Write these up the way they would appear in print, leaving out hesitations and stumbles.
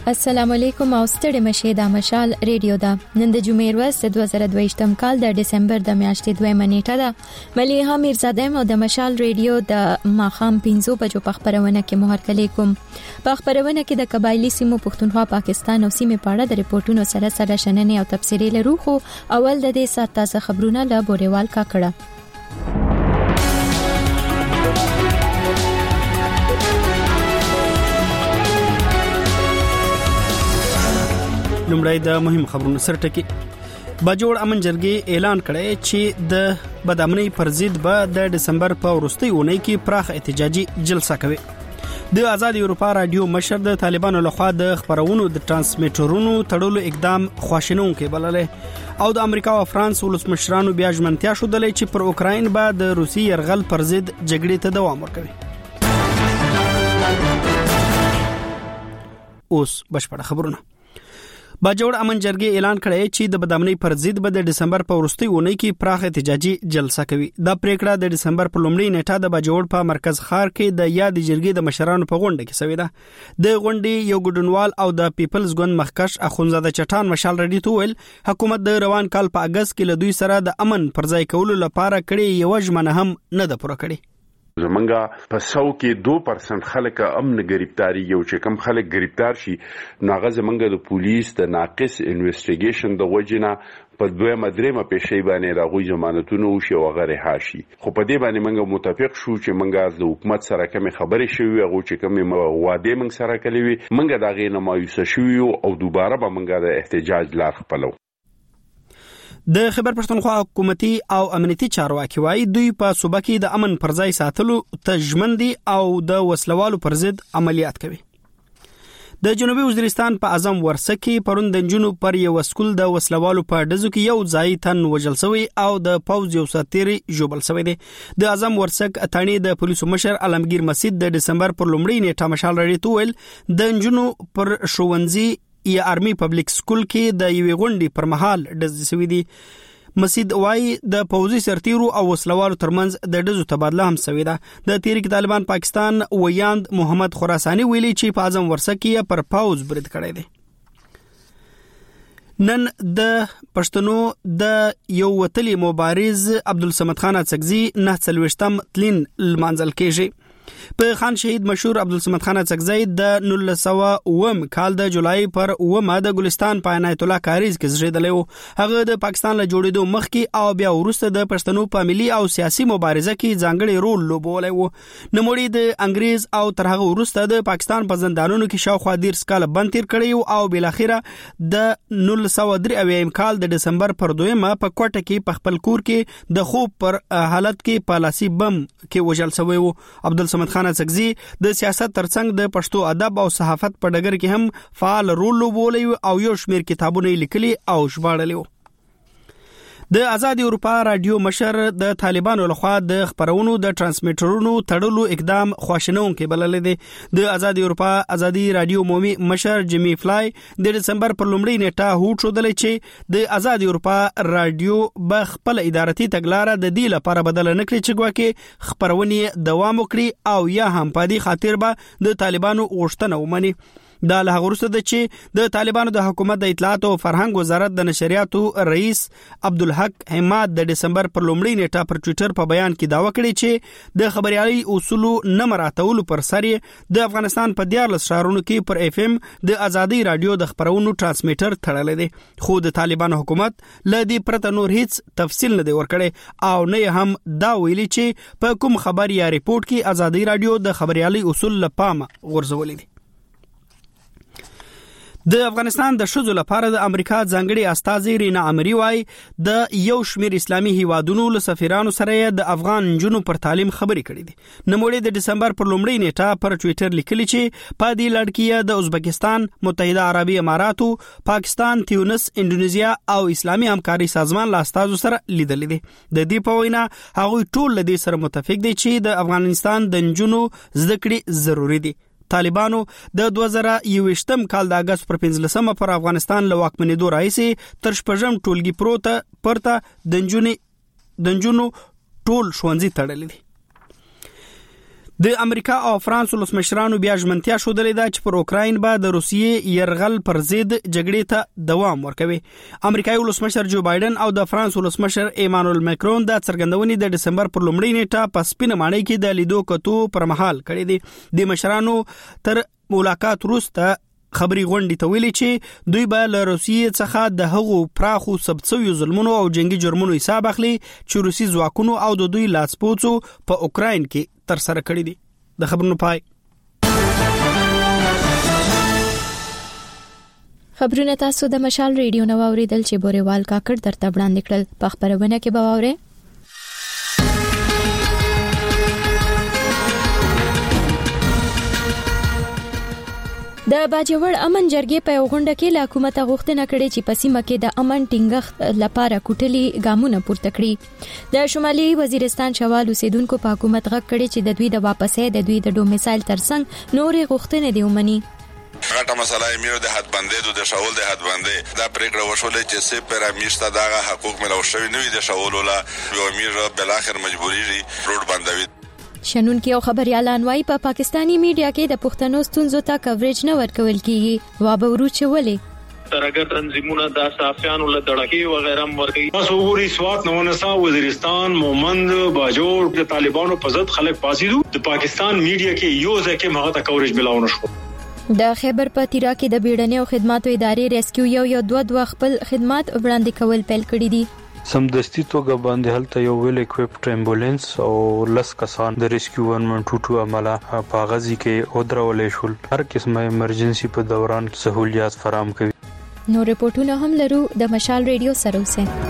السلام علیکم او ستړي مشه د مشال ریډیو دا نن د جمعې ورځ 2022م کال د ډسمبر د میاشتې 2 نیټه ده مليحه میرزاده مو د مشال ریډیو د ماخام 5 بجو په خبرونه کې مهرکلی کوم په خبرونه کې د قبایلی سیمو پښتونخوا پاکستان او سیمه پاړه د ریپورتونو سره شننې او تفسیری لرو خو اول د دې سات تازه خبرونه له بوريوال کا کړه لومړی د مهم خبرونو سرټکی باجوړ امن جرګې اعلان کړی چې د بدامنۍ پر ضد به د دسمبر په وروستۍ اونۍ کې پراخ احتجاجي جلسه کوي د آزاد اروپا رادیو مشر د طالبانو لخوا د خبرونو د ترانسمیټرونو تړلو اقدام خواشینونکي بللې او د امریکا او فرانس ولسمشرانو بیا ژمنتیا شولې چې پر اوکراین به د روسي يرغل پر ضد جګړې ته دوام ورکوي اوس بشپړ خبرونه باجوړ امن جرګې اعلان کړی چې د بدامنۍ پر ضد به د دسمبر په وروستۍ اونۍ کې پراخ احتجاجي جلسه کوي دا پریکړه د دسمبر په لومړۍ نیټه د باجوړ په مرکز ښار کې د یاد جرګې د مشرانو په غونډه کې شوې ده د غونډې یو ګډونوال او د پیپلز ګوند مخکش اخونزاده چټان مشال رډي تویل حکومت د روان کال په اگست کې له دوی سره د امن پر ځای کولو لپاره کړي یو ژمنه هم نه ده پوره کړې زمونږه په 100 کې 2% خلک امن گرفتاری یو چې کم خلک گرفتار شي ناغه زمونږه د پولیس د ناقص انویسټیګیشن د وجنه په دوه مدرمه پېښې باندې راغوي ضمانتونه او شی وغیره هاشي خو په دې باندې موږ متفق شو چې موږ د حکومت سره کوم خبرې شوې او چې کوم وعده موږ سره کړې وي موږ دا غي نه مایوسه شو او دوباره به موږ د احتجاج لار خپلو د خبر پښتونخوا حکومتي او امنیتي چارواکي وايي دوی په صوبه کې د امن پر ځای ساتلو تجمندي او د وسلوالو پر ضد عملیات کوي د جنوبي وزیرستان په اعظم ورسه کې پرون د جنونو پر یو سکول د وسلوالو په ډزو کې یو ځای تن وجل شوی او د پوز یو ساتيري جوبل شوی دی د اعظم ورسک اتانی د پولیسو مشر علمگیر مسجد د دسمبر پر لومړۍ نیټه مشال رډي تویل د جنونو پر شوونځي یا آرمي پبلک سکول کې د یوې غونډې پر مهال ډزې شوې دي مسجد وايي د پوځي سرتیرو او وسلوالو ترمنځ د ډزو تبادله هم شوې ده د تحریک طالبان پاکستان ویاند محمد خراساني ویلي چې په اعظم ورسه کې پر پوز برید کړی دی نن د پښتنو د یو وتلی مبارز عبدالصمد خان اڅکزي 9 تلین لمانځل کېږي په خان شهید مشهور عبدالصمد خان اڅکزي د 1900 کال د جولای پر 9 د ګلستان په عنایت الله کاریز کې زیږیدلی هغه د پاکستان له جوړېدو مخکې او بیا وروسته د پښتنو په ملي او سیاسي مبارزه کې ځانګړی رول لوبولی و نوموړي د انګريز او تر هغه وروسته د پاکستان په زندانونو کې شاوخوا 10 کال بند تیر کړی او بل اخره د 1903 کال د دسمبر پر 2 په کوټه کې په خپل کور کې د خوب پر حالت کې پالاسي بم کې وژل شوی و عبدالصمد خان اڅکزي د سیاست ترڅنګ د پښتو ادب او صحافت په ډګر کې هم فعال رول لوبولی او یو شمېر کتابونه لیکلي او ژباړلي د آزاد اروپا رادیو مشر د طالبانو لخوا د خبرونو د ترانسمیټرونو تړلو اقدام خواشینونکي بلل دي د آزاد اروپا ازادي رادیو مومي مشر جیمی فلای د دسمبر پر لومړۍ نیټه هوټ شودل چې د آزاد اروپا رادیو به خپل ادارتي تګلارې د دې لپاره بدل نه کړي چې ګواکې خبرونه دوام وکړي او یا هم په دې خاطر به د طالبانو غوښتنه ومني دا له وروسته د چې د طالبانو د حکومت د اطلاعات او فرهنګ وزارت د نشریاتو رئیس عبدالحق حماد د دسمبر پر لومړۍ نیټه پر ټوئیټر په بیان کې داوا کړی چې د خبريالي اصولو نه مراعاتولو پر سر د افغانستان په 14 ښارونو کې پر اف ام د ازادي رادیو د خبرونو ترانسمیټر تړل دي خو د طالبانو حکومت له دې پرته نور هیڅ تفصیل نه دی ورکړی او نه هم دا ویلي چې په کوم خبر یا ریپورت کې ازادي رادیو د خبريالي اصول لپاره غورځولې دي د افغانستان د شذو لپاره د امریکا ځانګړي استازي رینا امری وای د یو شمیر اسلامي هیوادونو له سفیرانو سره د افغان جنونو پر تعلیم خبرې کړې دي نوموړي د دسمبر پر لومړۍ نیټه پر ټوئیټر لیکلي چې په دې لړ کې د ازبکستان متحده عربي اماراتو پاکستان تیونس انډونیزیا او اسلامي همکاري سازمان له استازو سره لیدل دي د دې په وینا هغه ټول له دې سره متفق دي چې د افغانستان د جنونو زده کړې ضروری دي طالبانو د 2021 کال د اگست پر 15 پر افغانستان له واکمنېدو راځي تر شپږم ټولګي پرته د جنونو ټول ښوونځي تړلې دي د امریکا او فرانس ولسمشرانو بیا ژمنتیا شودلې ده چې پر اوکراین به د روسیې يرغل پر ضد جګړې ته دوام ورکوي. امریکایي ولسمشر جو بایدن او د فرانس ولسمشر ایمانوئل ماکرون د څرګندونې د دسمبر پر لومړۍ نیټه په سپینه ماڼۍ کې د لیدو کتو پر مهال کړې دي. د مشرانو تر ملاقات وروسته خبري غونډې ته ویلي چې دوی به له روسیې څخه د هغو پراخو ثبت ظلمونو او جنگي جرمونو حساب اخلي چې روسي ځواکونو او د دوی لاسپوڅو په اوکراین کې تر سره کړی دي. د خبرونو پای. خبرونه تاسو د مشال ریډیو نو اوریدل چې بوريوال کاکړ درته وړاندې کړل. په خبرونه کې به واورئ د باجوړ امن جرګې په غونډه کې له حکومت غوښتنه کړې چې په سیمه کې د امن ټینګښت لپاره کوټلي ګامونه پورته کړي. د شمالي وزیرستان شوال اوسیدونکو په حکومت غږ کړي چې د دوی د واپسې د دوی د ډومیسایل ترڅنګ نورې غوښتنې دی ومني. غټه مسله یې میو د حد بندې د شاول د حد بندې دا پریکړه وشولې چې سه پیرامیشته دغه حقوق ملو شوی نوې د شاول ولا یو امیر بل اخر مجبوری روډ بندوي. شنن کې او خبريالان وايي په پاکستانی میډیا کې د پښتنو ستونزو ته کوریج نه ورکول کیږي. وابورو چولې ترګر تنظیمونه د صحافیانو له دړکی و غیره ورګي بس وګوري سوات نونسا وزیرستان مومند باجوړ د طالبانو په ضد خلک پاسیدو د پاکستان میډیا کې یو ځکه هغه ته کوریج ملاونه شو. د خیبر پتیرا کې د بیړنیو خدماتو ادارې ریسکیو یو دوه خپل خدمات وړاندې کول پیل کړی دي. سمدستي توګه باندې هلته یو ویل اکوپډ امبولانس او لس کسان د ریسکیو 112 عمله په غزي کې ودرولې شول. هر قسمه ایمرجنسي په دوران سہولیات فراهم کوي. نو رپورټونه هم لرو د مشال ریډیو سره اوسه.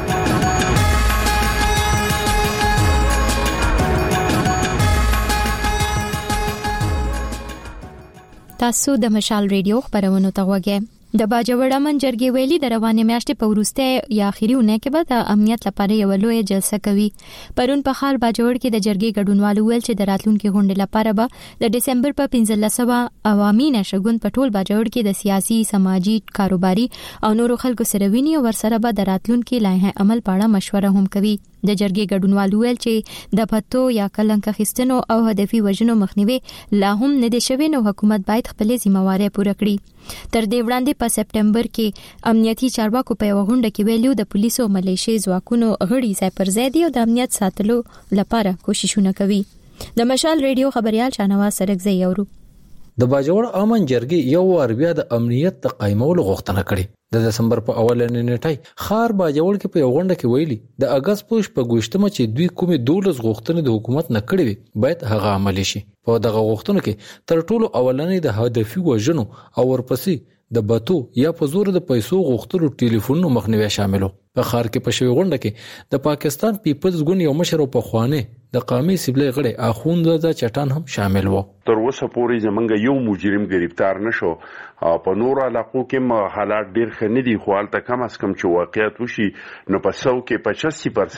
تاسو د مشال ریډیو خبرونه ته وګورئ. د باجوړ امن جرګې ویلي د روانې میاشتې په وروسته یا اخیری ونه کې به د امنیت لپاره یو لوی جلسه کوي. پرون په خال باجوړ کې د جرګې ګډونوالو ویل چې د راتلونکو غونډې لپاره به د دسمبر په 15 عوامي نشګون په ټول باجوړ کې د سیاسي، سماجی، کاروباري او نورو خلکو سره ویني او ورسره به د راتلونکو لایحه عمل په اړه مشوره هم کوي. د جرګې ګډونوالو ویل چې د پټو یا کلنک خستنو او هدفي وژنو مخنیوي لا هم نه دي شوی نو حکومت باید خپل ځمواري پوره کړي. تر دې وړاندې په سپټمبر کې امنیتي چارواکو په غونډه کې ویلو د پولیسو ملیشي ځواکونو غړي ځای پر ځای دي او د امنیت ساتلو لپاره کوششونه کوي. د مشال ریډیو خبريال شانواز سرکزی یورو. د باجوړ امن جرګې یو وار بیا د امنیت د قائمولو غوښتنه کړې. د دسمبر په اولنې نیټه خار باجوړ کې په غونډه کې ویلي د اگست پوش په ګوشتمه چې دوی کومې 12 غوښتنې د حکومت نه کړې وي باید هغه عملي شي. په دغه غوښتنو کې تر ټولو اولنې د هدفي وژنو او ورپسې د باتو یا په زور د پیسو غوښتلو ټلیفونونو مخنیوي شاملو. په خار کې په شوی غونډه کې د پاکستان پیپلز ګوند یو مشر او په خوانه د قومي سیبلې غړي اخوند د چټان هم شامل وو. تر اوسه پورې زمونږ یو مجرم گرفتار نشو. په نور علاقو کې حالات ډیر ښه نه دي خو حالت کم از کم چې واقعیت وشي نو په 100 کې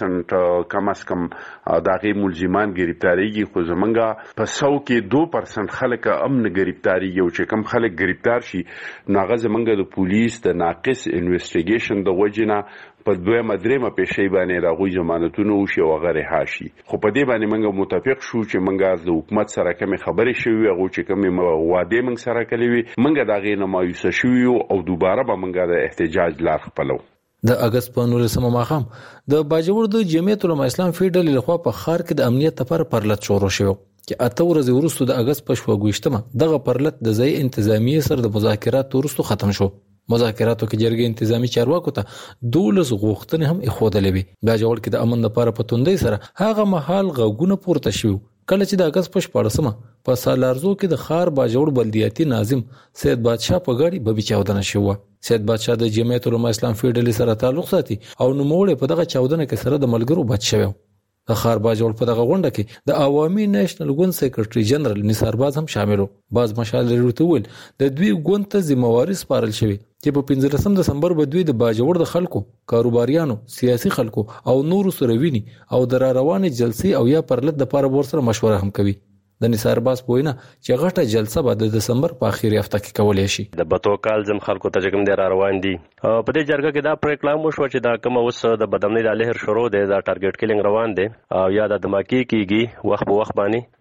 85% کم از کم دغه ملزمان گرفتاریږي خو زمونږ په 100 کې 2% خلک امن گرفتاریږي او چې کم خلک گرفتار شي ناغه زمونږ د پولیس د ناقص انویسټیګیشن د وجنه په دویمه درېمه پیښې باندې راغوي ضمانتونه وشي او غیر هاشي. خو په دې باندې موږ متفق شو چې موږ د حکومت سره کوم خبرې شوې او چې کوم وعده موږ سره کړې وي موږ دا غي نه مایوس شو او دوباره به موږ د احتجاج لار خپلو. د اگست په 19 ماخام د باجوړ د جمعیت العلماء اسلام فیډرال لخوا په خار کې د امنیت لپاره پرلط شروع شو چې اته ورځې وروسته د اگست په 28مه دغه پرلط د ځای انتظامی سره د مذاکرات وروسته ختم شو. مذاکراتو کې جرګې انتظامی چارواکو ته 12 غوښتنې هم اخودلې وي. باجوړ کې د امن لپاره په توندۍ سره هغه محل غوګونه پورته شو کله چې د اگست په 14مه په سالارزو کې د خار باجوړ بلدیاتي ناظم سید بادشاه په غاړي به چاودنه شو. سید بادشاه د جمعیت العلماء اسلام فیډرال سره تعلق ساتي او نو موړ په دغه چاودنه کې سره د ملګرو بچ شو. د خار باجوړ په دغه غونډه کې د عوامي نېشنل ګوند سیکریټري جنرال نثار باز هم شامل وو. باز مشال لري ول د دوی ګوند ته ذمہواری سپارل شوی چې په 15 دسمبر به دوی د باجوړ د خلکو، کاروباریانو، سیاسي خلکو او نورو سره ویني او د روانې جلسې او یا پرلط د پاره ور سره مشوره هم کوي. د نثار باز پوینه چې غټه جلسه به د دسمبر په اخیری هفته کې کولای شي. د بتو کال زم خلکو ته کوم د روان دي په دې جرګه کې دا پریکړه مو شو چې دا کوم اوس د بدامنۍ د لهر شروع دی دا ټارګټ کیلینګ روان دی او یا د دماکي کیږي وخت په وخت باندې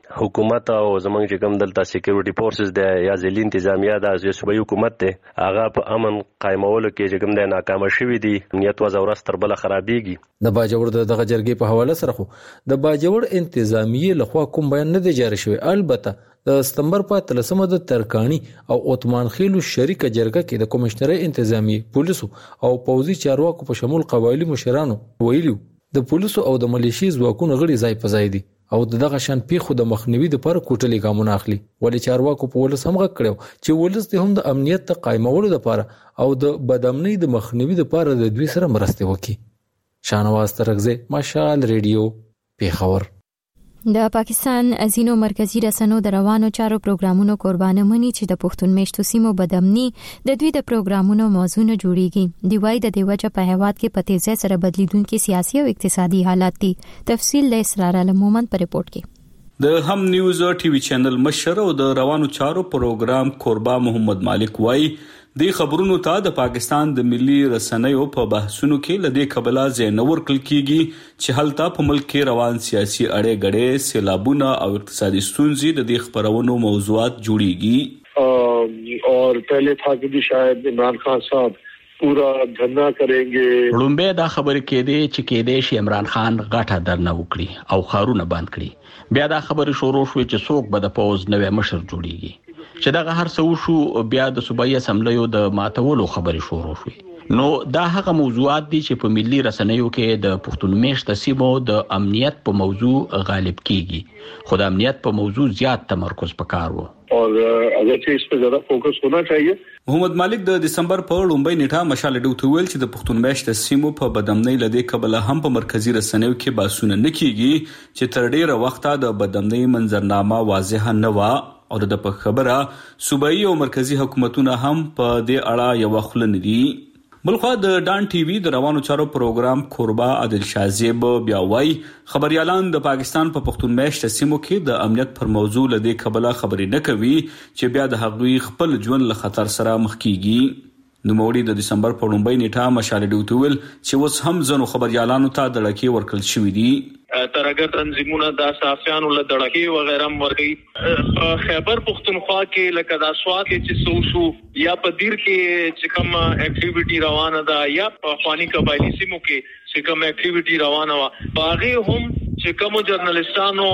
حکومت او زمونږ چې کوم دلته سکیورټي فورسز دی یا ځلي انتظامیه د صوبایي حکومت دی هغه په امن قائمولو کې چې کوم دی ناکام شوی دی امنیت وزارت تر بل خرابېږي د باجوړ دغه جرګې په حواله سره خو د باجوړ انتظامیه لخوا کوم بیان نه دی جاری شوی. البته د ستمبر په 13 د ترکانی او عثمان خیلو شریکه جرګه کې د کمشنري انتظامیه پولیسو او پوځي چارواکو په شمول قبایلی مشرانو ویلو د پولیسو او د ملیشي ځواکونو غړي ځای په ځای دي او دغه شان پیښو د مخنیوي لپاره کوټلې ګامونه اخلي. ولې چارواکو په ولس هم غږ کړو چې ولس ته هم د امنیت ته قائمولو لپاره او د بدامنۍ د مخنیوي لپاره د دوی سره مرسته وکړي. شاهنواز ترغزه مشال ریډیو پیښور. د پاکستان ازینو مرکزی رسنیو د روانو چارو پروګرامونو قربانه مني چې د پښتون میشتو سیمو بدامني د دوی د پروګرامونو موضوع نه جوړیږي. دی وای د دیوجه په هیواد کې په تیزه سره بدلیدونکو سیاسي او اقتصادي حالات دي. تفصیل له اسرار المومن پر رپورت کې د هم نیوز ټي وي چینل مشر او د روانو چارو پروګرام قربا محمد مالک وای د خبرونو ته د پاکستان د ملي رسنیو په بحثونو کې لدې قبله زینور کل کیږي چې هلته په ملک کې روان سیاسي اړې غړې سیلابونه او اقتصادي ستونزې د دې خبرونو موضوعات جوړيږي. اور پہلے تھا کہ شاید عمران خان صاحب پورا دھرنا کریں گے. لومبه دا خبر کې دی چې کې دی شي عمران خان غاټه درنه وکړي او خارونه بند کړي. بیا دا خبر شروع شو چې څوک به د پوز نوې مشر جوړيږي چې دغه هر څه شو. بیا د صوبایي اسمبلیو د ماتولو خبرې شروع شوې. نو دا هغه موضوعات دي چې په ملي رسنیو کې د پښتون میشت سیمو د امنیت په موضوع غالب کیږي. خو د امنیت په موضوع زیات تمرکز پکار وو اور اگرچہ اس پہ زیادہ فوکس ہونا چاہیے. محمد مالک د دسمبر په لومبۍ نیټه مشال ډیو ویل چې د پښتون میشت سیمو په بدامنۍ لدې قبل هم په مرکزی رسنیو کې باسونه نه کیږي چې تر ډیره وخته د بدامنۍ منظرنامه واضح نه و او د په خبره صوبایي او مرکزی حکومتونه هم په دې اړه یو خل نه دي. بلخوا د ډان ټي وي د روانو چارو پروګرام قربا عادل شازیب بیا وای خبريالان د پاکستان په پښتون میشت سیمو کې د امنیت پر موضوع لدې قبله خبرې نه کوي چې بیا د هغوی خپل ژوند له خطر سره مخ کیږي. نو موړي د دسمبر په لومبۍ نیټه مشال ډیو ویل چې اوس هم ځنو خبريالانو ته د لکې ورکل شوې دي. ترګر تنظیمونه د صحافیانو له دړکی و غیره ورګي. خیبر پختونخوا کې لکه د اسوات کې چې سو یا په دیر کې چې کوم اکټیویټي روانه ده یا په خواني قبایلی سیمو کې چې کوم اکټیویټي روانه وا باغې هم چې کوم جرنالستانو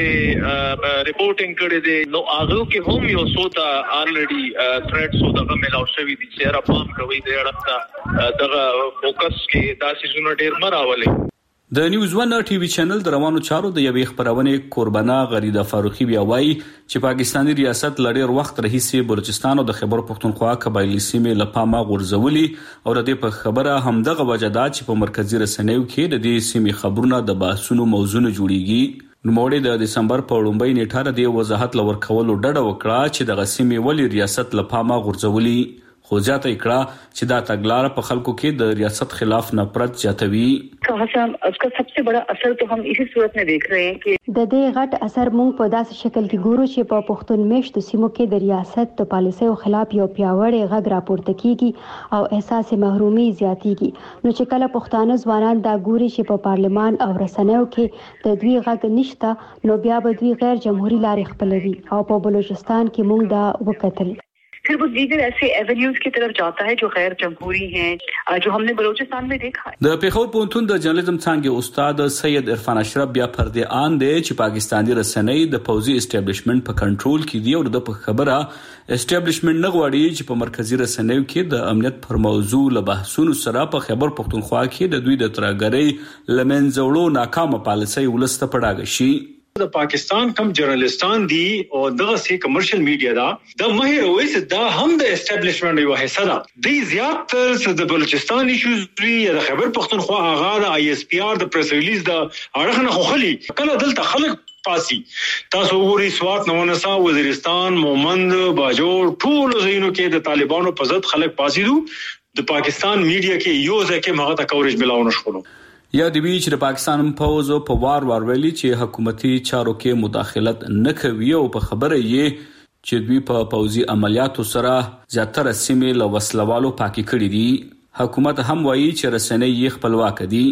په ریپورټینګ کړي دي نو هغه کې هم یو سوتا الریډي تھریټس دغه ملاو شوی دي چې را پام کوي د اړه دغه فوکس کې تاسو زونه ډیر مراولې. د نیوز ون ټي وي چینل د روانو چارو د یوې خبرونه قربانا غریده فاروقي بیا وایي چې پاکستاني ریاست لړیر وخت رئیسې بلوچستان او د خیبر پختونخوا قبایلی سیمې لپاره غورځولي او د دې په خبره هم دغه وجدات چې په مرکزی رسنیو کې د دې سیمې خبرونه د بحثونو موضوع جوړیږي. نوموړي د دسمبر په لومبۍ نیټه د وضاحت لور کولو ډډه وکړه چې دغه سیمې ولې ریاست لپاره غورځولي. خو ځاته کړه چې دا تګلارې په خلکو کې د ریاست خلاف نفرت زیاتوي. हम उसका सबसे बड़ा असर तो हम इसी सूरत में देख रहे हैं कि د دې غټ اثر مونږ په داسې شکل کې ګورو چې په پښتون میشتو سیمو کې د ریاست د پالیسیو خلاف یو پیاوړی غږ راپورته کیږي او احساس محرومي زیاتیږي. نو چې کله پښتانه ځوانان دا ګوري چې په پارلمان او رسنیو کې د دوی غږ نشته نو بیا به دوی غیر جمهوریت لارې خپلوي او په بلوچستان کې مونږ دا وکتل. फिर वो दीगर ऐसे एवेन्यूज की तरफ जाता है जो गैर जमहूरी हैं जो हमने बलूचिस्तान में देखा है. د پیښور پوهنتون د جرنالیزم څانګې استاد سید عرفان اشرف بیا پردې آن دی چې پاکستاني رسنۍ د پوځي اسټابلیشمنت په کنټرول کې دی او د خبره اسټابلیشمنت نه غواړي چې په مرکزی رسنیو کې د امنیت پر موضوع له بحثونو سره په خیبر پختونخوا کې د دوی د ترګرۍ لمنځوړو ناکامه پالیسي ولسته پړاګ شي. د پاکستان کم جرنالستان دي او دغه سي کمرشل میډیا دا د مهر وایس دا هم د اسټابلیشمنت یو حصہ ده. د زیات تر د بلوچستان ایشوز یا د خیبر پختونخوا هغه د آی اس پی آر د پریس ریلیز دا اړه نه خولي کله دلته خلک پاسي تاسو وګورئ سوات نوونسا وزیرستان مومند باجوړ ټول زینو کې د طالبانو په ضد خلک پاسي دي. د پاکستان میډیا کې یو ځکه هغه ته کوریج ملاونه شول. یا د وی چې پاکستان پوز په وار ویلي چې حکومتي چارو کې مداخلت نه کوي او په خبره یې چې دوی په پوځي عملیاتو سره زیاتره سیمې له وسلوالو پاکي کړې دي. حکومت هم وایي چې رسنۍ یې خپلواک دي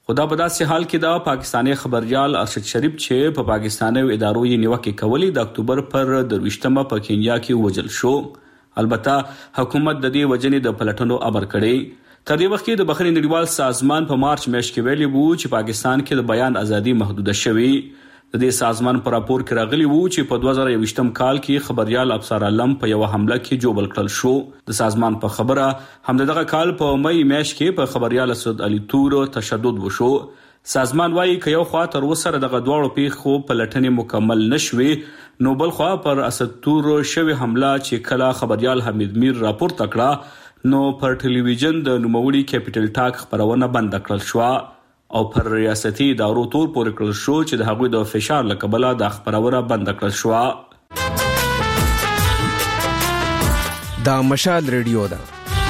خدا په داسې حال کې د پاکستاني خبريال ارشد شریف چې په پاکستاني ادارو یې نیوکه کولې د اکتوبر پر 23 په کینیا کې وژل شو. البته حکومت د دې وجنې د پلټنو امر کړی. تر دې وخت کې د بحرین نړیوال سازمان په مارچ میاشت کې ویلي وو چې پاکستان کې د بیان ازادي محدوده شوې. د دې سازمان پر راپور کې راغلی وو چې په 2021 کال کې خبريال افسر علم په یو حمله کې جوړل کړل شو. د سازمان په خبره همدغه کال په مې میاشت کې په خبريال اسد علي تور تشدد وشو. سازمان وايي چې یو خوا تر وسره دغه دواړو پیښو په لټنې مکمل نشوي، نو بل خوا پر اسد تور شوی حمله چې کله خبريال حمید میر راپور تکړه نو پر ټلویزیون د نوموړي کیپټل ټاک خبرونه بند کړل شو او پر ریاستي ادارو تور پورې کړل شو چې د هغوی د فشار له کبله د خبرونه بند کړل شو. دا مشال ریډیو ده.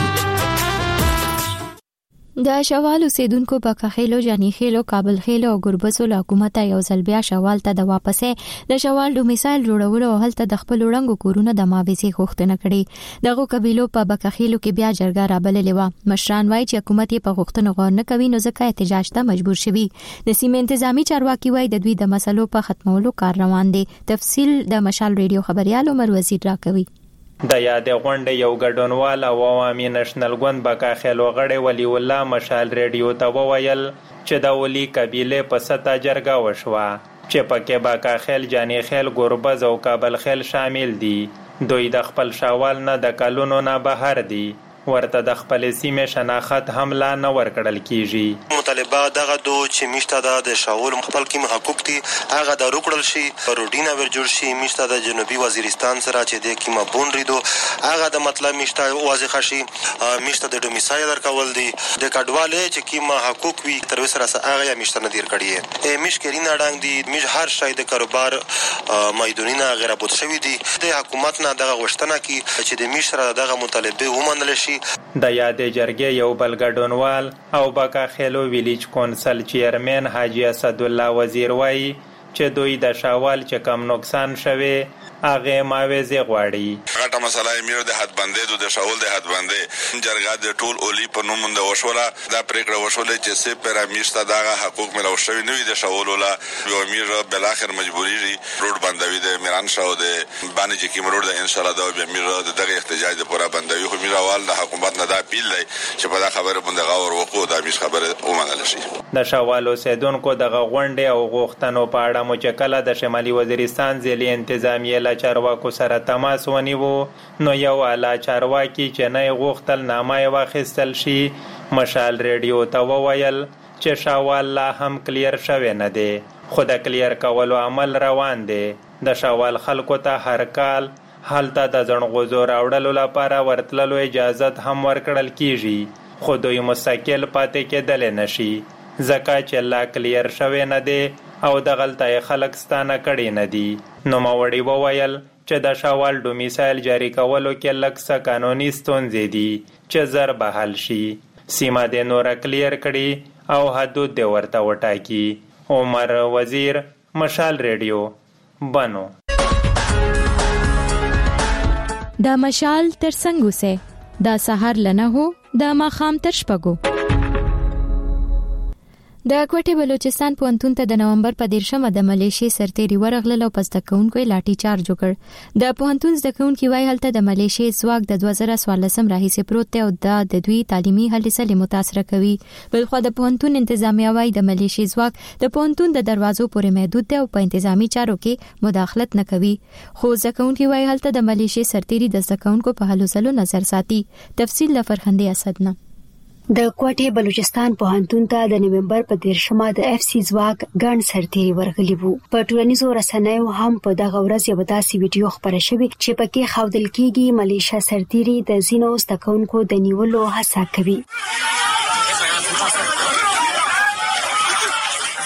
د شوال اوسیدونکو په خېلو جانی خېلو کابل خېلو او ګربزو له حکومت یو ځل بیا شوال ته د واپسې د شوال ډومیسایل جوړولو او هلته د خپل وړاندو کورونه د ماویزي غوښتنه کړې. دغه قبیلو په بکخېلو کې بیا جرګه رابللې و. مشران وایي چې حکومت یې په غوښتنو غور نه کوي نو ځکه احتجاج ته مجبور شوي. د سیمې انتظامی چارواکي وایي د دوی د مسلو په ختمولو کار روان دی. تفصیل د مشال ریډیو خبريال عمر وزیر راکوي. د یادې غونډې یو ګډونوال او عوامي نشنل ګوند بکاخېلو غړی ولی الله مشال ریډیو ته وویل چې د ولی قبیله په ستا جرګه وشوه چې پکې بکاخېل جانی خېل ګوربز او کابل خېل شامل دي. دوی د خپل شوال نه د کلونو نه بهر دي، ورته د خپل سیمې شناخت هم لا نه ورکړل کیږي. مطالبه دغه دو چې میشته د شاول خپل کې حقوق دي هغه د روکړل شي، روډینا ور جوړ شي. میشته د جنوبي وزیرستان سره چې د کیما بونریدو هغه د مطلب میشته واضح شي. میشته د ډومیسایل ورکول دي د کډواله چې کیما حقوق وي تر وسره هغه میشته نه دیر کړي. میشکرینا ډنګ دي میج هر شای د کاروبار مایدونینا غیر ابوت شوی دي. د حکومت نه دغه غوښتنه کی چې د میشره دغه مطالبه ومنل شي. د یادې جرګې یو بل ګډونوال او بکاخېلو ویلیج کونسل چیرمن حاجی اسد الله وزیر وایي چې دوی د شوال چې کم نقصان شوی هغه ماویزه غواړي. غټه مسله یې میر د حدبندې د شاول د حدبندې جرګه د ټول اولی په نوم د وشوله. دا پریکړه وشوله چې سه پر میشته دغه حقوق ملو شوی نوې د شاول ولا یو میر بل اخر مجبوری روډ بندوي د میران شاو د باندې چې کیمرو د ان شاء الله د میر دغه احتجاج د پورا بندوي خو میروال د حکومت نه دا پیل دی چې په دا خبره باندې غور وکړو دا میش خبره ومنل شي. د شاول اوسیدونکو دغه غونډې او غوښتنو په اړه مچکله د شمالي وزیرستان ځلې انتظامیه چارواکو سره تماس ونیو نو یو اعلی چارواکي چې نه غوښتل نامه واخیستل شي. مشال ریډیو ته وویل چې شاوال لا هم کلیر شوی نه دی، خو د کلیر کولو عمل روان دی. د شاوال خلکو ته هر کال هلته د ځنغوزو راوړلو لپاره ورتللو اجازه هم ورکړل کیږي، خو دوی مستقل پاتې کېدل نشي ځکه چې لا کلیر شوی نه دی او د غلطه خلک ستانه کړي نه دي. نو ماوړي وویل چې د شاوال ډومیسایل جاری کولو کې لږ څه قانوني ستونزې دي چې زر به حل شي. سیمه د نور کلیر کړي او حدود د ورته وټاکي. عمر وزیر، مشال ریډیو، بنو. د مشال تر څنګه سه د سحر لنه هو د ماخام تر شپګو. د کوټې بلوچستان پوهنتون ته د نومبر په 13مه د ملیشي سرتيري ورغلل او پس د کونکو لاټي چارج وکړ. د پوهنتون د کونکو وای هلته د ملیشي ځواک د 2014 راهیسې پروت دی او د دوی تعلیمي هلې سره متاثر کوي. بلخو د پوهنتون انتظامیه وای د ملیشي ځواک د پوهنتون د دروازو پورې محدود دی او په انتظامی چارو کې مداخلت نه کوي. خو ځکهونکو وای هلته د ملیشي سرتيري د ځکهونکو په هلو ځلو نظر ساتي. تفصیل له فرخندې اسدنه. د کوټې بلوچستان پوهنتون ته د نومبر په 13مه د اف سی ځواک ګڼ سرتيري ورغلي وو. په ټولنیزو رسنیو هم په دغه ورځ یو داسې ویډیو خبره شوې چې پکې ښودل کېږي ملیشیا سرتيري د زینو ستکونکو د نیولو هڅه کوي.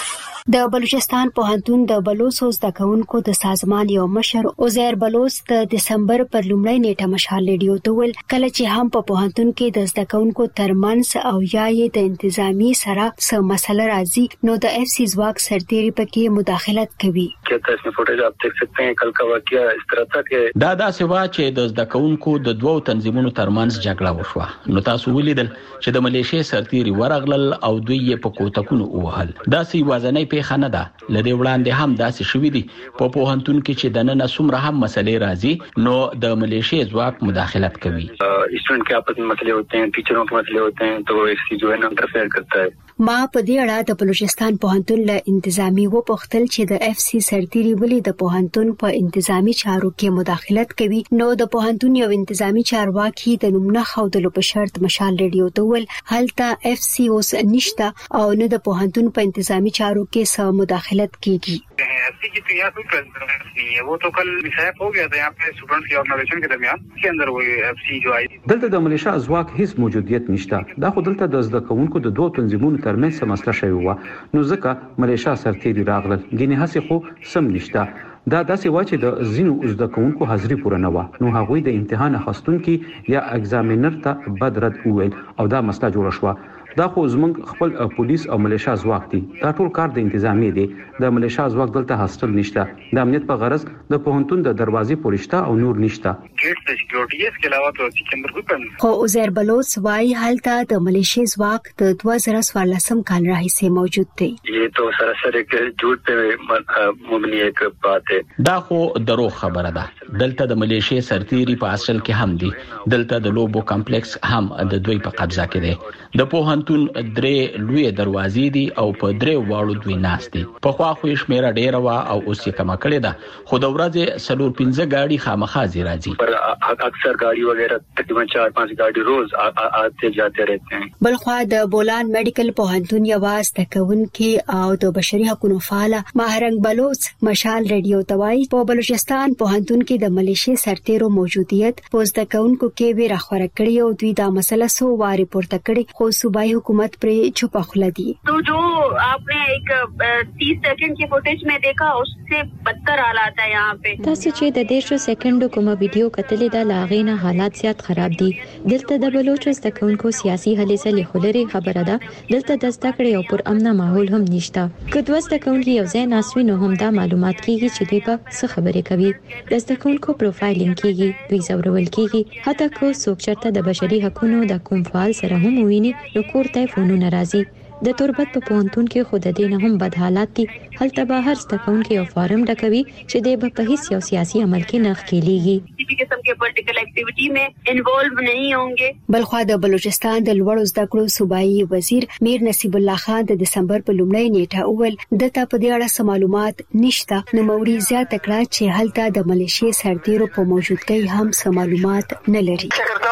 د بلوچستان پوهنتون د بلوڅو زده کوونکو د سازمان یو مشر عزیر بلوچ د دسمبر پر لومړۍ نیټه مشال ریډیو ته ویل کله چې هم په پوهنتون کې د زده کوونکو ترمنځ او یا یې د انتظامی سره څه مسله راځي نو د اف سی ځواک سرتیری پکې مداخلت کوي. کته اسمه فوټیج آپ دیکھ سکتے ہیں کل کا واقعہ اس طرح تھا کہ دا سوا چې د زده کوونکو د دوو تنظیمونو ترمنځ جګړه وشوه نو تاسو ولیدل چې د ملیشیا سرتیری ورغلل او دوی یې په کوتکونو وهل. دا سی وازنۍ پیښه نه ده لدې وړاندې هم داسې شوې دي په پوهنتون کې چې د نن څومره هم مسلې راځي نو د ملیشیا ځواک مداخلت کوي. اسټوډنټ کې आपस में मसले होते हैं टीचरों के मसले होते हैं तो एक सी जो है ना इंटरफेयर करता है. ما په دې اړه د بلوچستان پوهنتون له انتظامی وپوښتل چې د اف سی سرتیری ولې د پوهنتون په انتظامی چارو کې مداخلت کوي نو د پوهنتون یو انتظامی چارواکي د نومونه خودلو په شرط مشال ریډیو ته ول هلته اف سی اوس نشته او نه د پوهنتون په انتظامی چارو کې سم مداخلت کیږي. एफसी की तो यहाँ कोई प्रेजेंस नहीं है वो तो कल मिसहैप हो गया था यहाँ पे स्टूडेंट्स की ऑर्गेनाइजेशन के दरमियान के अंदर वो एफसी जो आई دلته د ملیشیا ځواک هیڅ موجودیت نشته. دا خو دلته د زده کوونکو د دوه تنظیمونو ترمنځ څه مسله شوی و نو ځکه ملیشیا سرتیری راغلل ګینه هڅه خو سم نشته. دا داسې و چې د زینو زده کوونکو حاضری پوره نه و نو هغوی د امتحان اخیستونکو یا ایگزامینر ته بد رد وویل او دا مسله جوړه شوه. دا خو زمونږ خپل پولیس او ملیشیا ځواک دي. دا ټول کار د انتظامی دی. د ملیشیا ځواک دلته هاستل نشته. د امنیت په غرض د پوهنتون د دروازې پولیستا او نور نشته. गेट से सिक्योरिटी है इसके अलावा तो इसके अंदर कोई प्रेजेंस. خو عزیر بلوچ وايي هلته د ملیشیا ځواک د 2014 کال راهیسې موجود دی. یہ تو سراسر ایک جھوٹ پہ مبنی ایک بات ہے. دا خو درو خبره ده. دلته د ملیشیا سرتیری په اصل کې هم دي. دلته د لوبو کمپلیکس هم د دوی په قبضه کې دی. د پوهنتون درې لوی دروازې دي او په درې واړو دوی ناس دي. په خوا خو شمیره ډیره وا او اوس یې کم کړی ده خو د ورځې 4-5 گاڑی خامخا راځي. پر اکثر گاڑی وغیرہ تقریبا 4-5 گاڑی روز آتے جاتے رہتے ہیں. بلخوا د بولان میډیکل پوهنتون یواز تکونکي او د بشري حقوقو فعال ماهرنګ بلوچ مشال ریډیو توای په بلوچستان پوهنتون کې د ملیشیا سرتیرو موجودیت پوز تکونکو کې وی راخوره کړی او دوی دا مسله سو واري پورته کړی خو صوبایي حکومت پر چوپ خلا دی. तो जो आपने एक 30 सेकंड की फुटेज में देखा उससे बदतर हालात है यहाँ पे. تاسو چې د 10 سکندو کوم ویډیو کتلې دا لاغینه حالات زیات خراب دي. دلته د بلوچ زدهکونکو سیاسي هلې ځلې خلري خبره ده. دلته د زده کړې او پر امن ماحول هم نشته. کله زدهکونکو یو ځای ناسوي نو هم دا معلومات کیږي چې دوی په څه خبرې کوي. د زدهکونکو پروفایلینګ کیږي دوی زورول کیږي حتی کو څوک چرته د بشري حقوقو د کوم فعال سره هم ویني نو کوړته فونونه راځي. د تربت په پونتون کې خود دې نه هم بد حالات دي. هلته به هر ستکونکو یو فارم ډکوي چې د په هیڅ یو سیاسي عمل کې نه ښکېليږي. किसी किस्म के पॉलिटिकल एक्टिविटी में इन्वॉल्व नहीं होंगे. بلخوا د بلوچستان د لوړو زده کړو صوبایي وزیر میر نصیب الله خان د دسمبر په لومړۍ نیټه اول دته په دې اړه معلومات نشته نو موري زیاته کړه چې هلته د ملیشیا سرتیرو په موجودګۍ هم څه معلومات نه لري.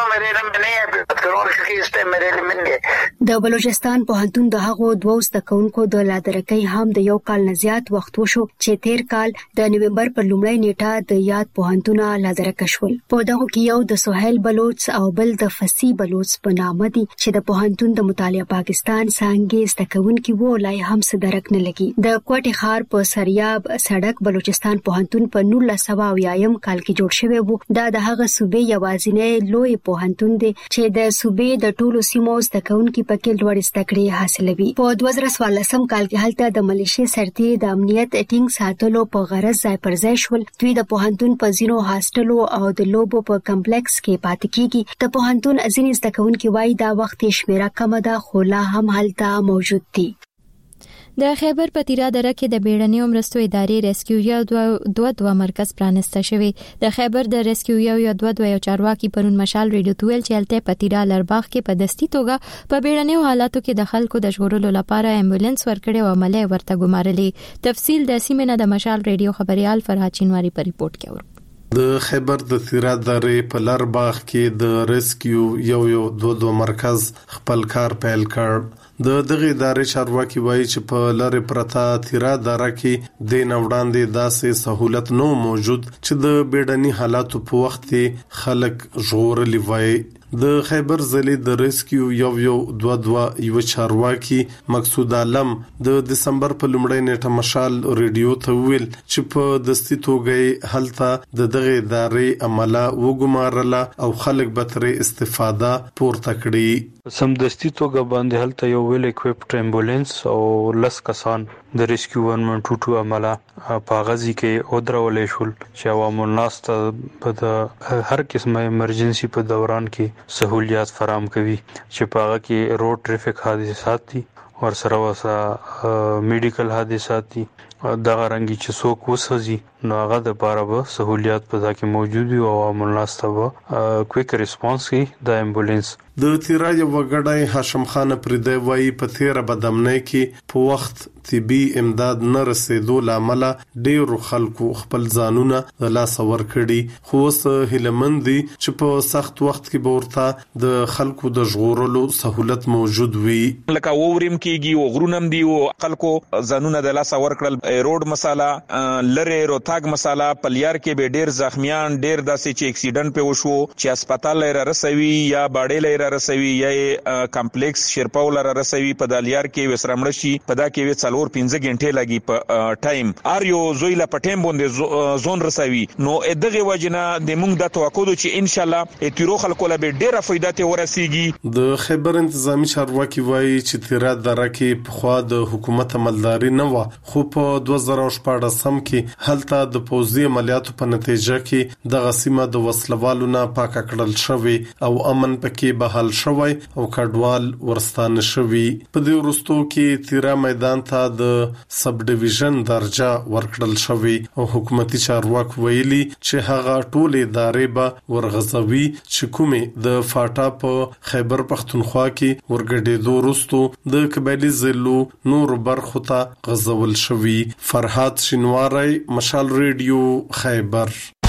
د بلوچستان پوهنتون د هغو دوه زدهکونکو د لادرکۍ هم د یو کال نه زیات وخت وشو چې تیر کال د نوومبر په لومړۍ نیټه د یاد پوهنتون لادرکه شول. په دغه کې یو د سہیل بلوچ او بل د فسی بلوچ په نامه دي چې د پوهنتون د مطالعه پاکستان څنګه زدهکونکو ولای هم صدرک نه لګي. د کوټي خار په سریاب سړک بلوچستان پوهنتون په 1900 کال کې جوړ شوی وو. دا د هغه صوبې یوازینی لوی پوهنتون دی چې د صوبې د ټولو سیمو زدهکونکو په کې لوړ زده کړې حاصلوي. په 2014 کال کې هلته د ملیشیا سرتیري د امنیت ټینګ ساتلو په غرض ځای پر ځای شول. دوی د پوهنتون په ځینو هاستلو او د لوبو په کمپلیکس کې پاتې کیږي. د پوهنتون ځینې زدهکونکو وايي دا وخت شمیره کم ده خو لا هم هلته موجود دي. د خیبر پتیرا دره کې د بیړنیو مرستو ادارې ریسکیو دوه مرکز پرانسته شوی. د خیبر د ریسکیو یو دوه چارواکي پرون مشال ریډیو تویل چې الته پتیرا لرباغ کې په دستی توګه په بیړنیو حالاتو کې د خلکو د ژغورلو لپاره امبولانس ورکړي او عمله ورته ګمارلې. تفصیل د سیمه د مشال ریډیو خبريال فرهاد چینواری په ریپورت کې ورک. د خیبر د تیرا درې په لرباغ کې د ریسکیو یو دوه مرکز خپل کار پیل کړ. د دغه ادارې چارواکي وایي چې په لری پرتا تیرا دره کې د نوړاندې داسې سہولت نو موجود چې د بیړني حالاتو په وخت خلک ژغورلی وای. د خیبر ضلع د ریسکیو یو 22 چارواکي مقصود عالم د دسمبر په لومړۍ نیټه مشال ریډیو ته ویل چې په دستي توګه هلته د دغه ادارې عمله وګمارله او خلک به تر استفاده پورته کړي. سم دستی توګه باندې هلته یو ویل اکوپډ امبولانس او لس کسان د ریسکیو 122 عمله په غزي کې اودرولې شول چې عوامو الناس ته په هر قسمه ایمرجنسي په دوران کې سہولیات فراهم کوي چې په هغه کې روډ ټریفیک حادثات دي ور سره میډیکل حادثات دي دغه رنګي چې څوک وسځي نو هغه د باره به سہولیات په ځکه موجود وي او عوامو الناس ته کویک ریسپانس کوي د امبولانس. د تیرا یو وګړی هاشم خان پردی وایي په تیر بدامنۍ کې په وخت طبي امداد نه رسیدو لامل ډیرو خلکو خپل ځانونه د لاس ور کړي خو اوس هیلمندي چې په سخت وخت کې به ورته د خلکو د ژغورلو سہولت موجود وي. لکه وورم کېږي او غرونم دی او خلکو ځانونه د لاس ور کړل. روډ مساله لره روتاګ مساله پلیار کې به ډیر زخمیان ډیر داسې چې اکسیډنټ په وشو چې هسپتال لره رسوي یا باډې لره رسوي یا کمپلیکس شیرپاول لره رسوي په دالیار کې وسرمړ شي په دا کې 4-5 غنټې لګي په ټایم ار یو زویلا په ټایم باندې زون رسوي. نو دغه وجنه د موږ د توقع دو چې ان شاء الله اتیرو خلکو له ډیره فائدہ ته ورسیږي. د خیبر انتظامی چارواکي وایي چې تیرا دره کې په خوا د حکومت عملداري نه و خو په 2014 کې هلته د پوځي عملیاتو په نتیجه کې د غسیمه د وسلوالو نه پاک کړل شوی او امن پکې بحال شوی او کډوال ورستانه شوی. په دې وروستو کې تیرا میدان ته د سب ډیویژن درجه ورکړل شوی او حکومتي چارواک ویلي چې هغه ټول ادارې به ورغځوي چې کومه د فاټا په خیبر پختونخوا کې ورګډېدو وروستو د قبایلی ضلعو نور برخو ته غځول شوی. فرحات شینواری، مشال ریډیو، خیبر.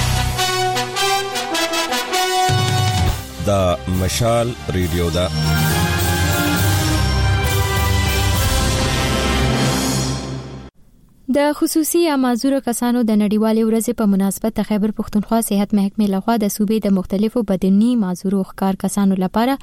دا مشال ریډیو دا د خصوصي یا معذور کسانو د نړیوالې ورځې په مناسبت د خیبر پختونخوا صحت محکمې لخوا د صوبې د مختلفو بدني معذور ښکار کسانو لپاره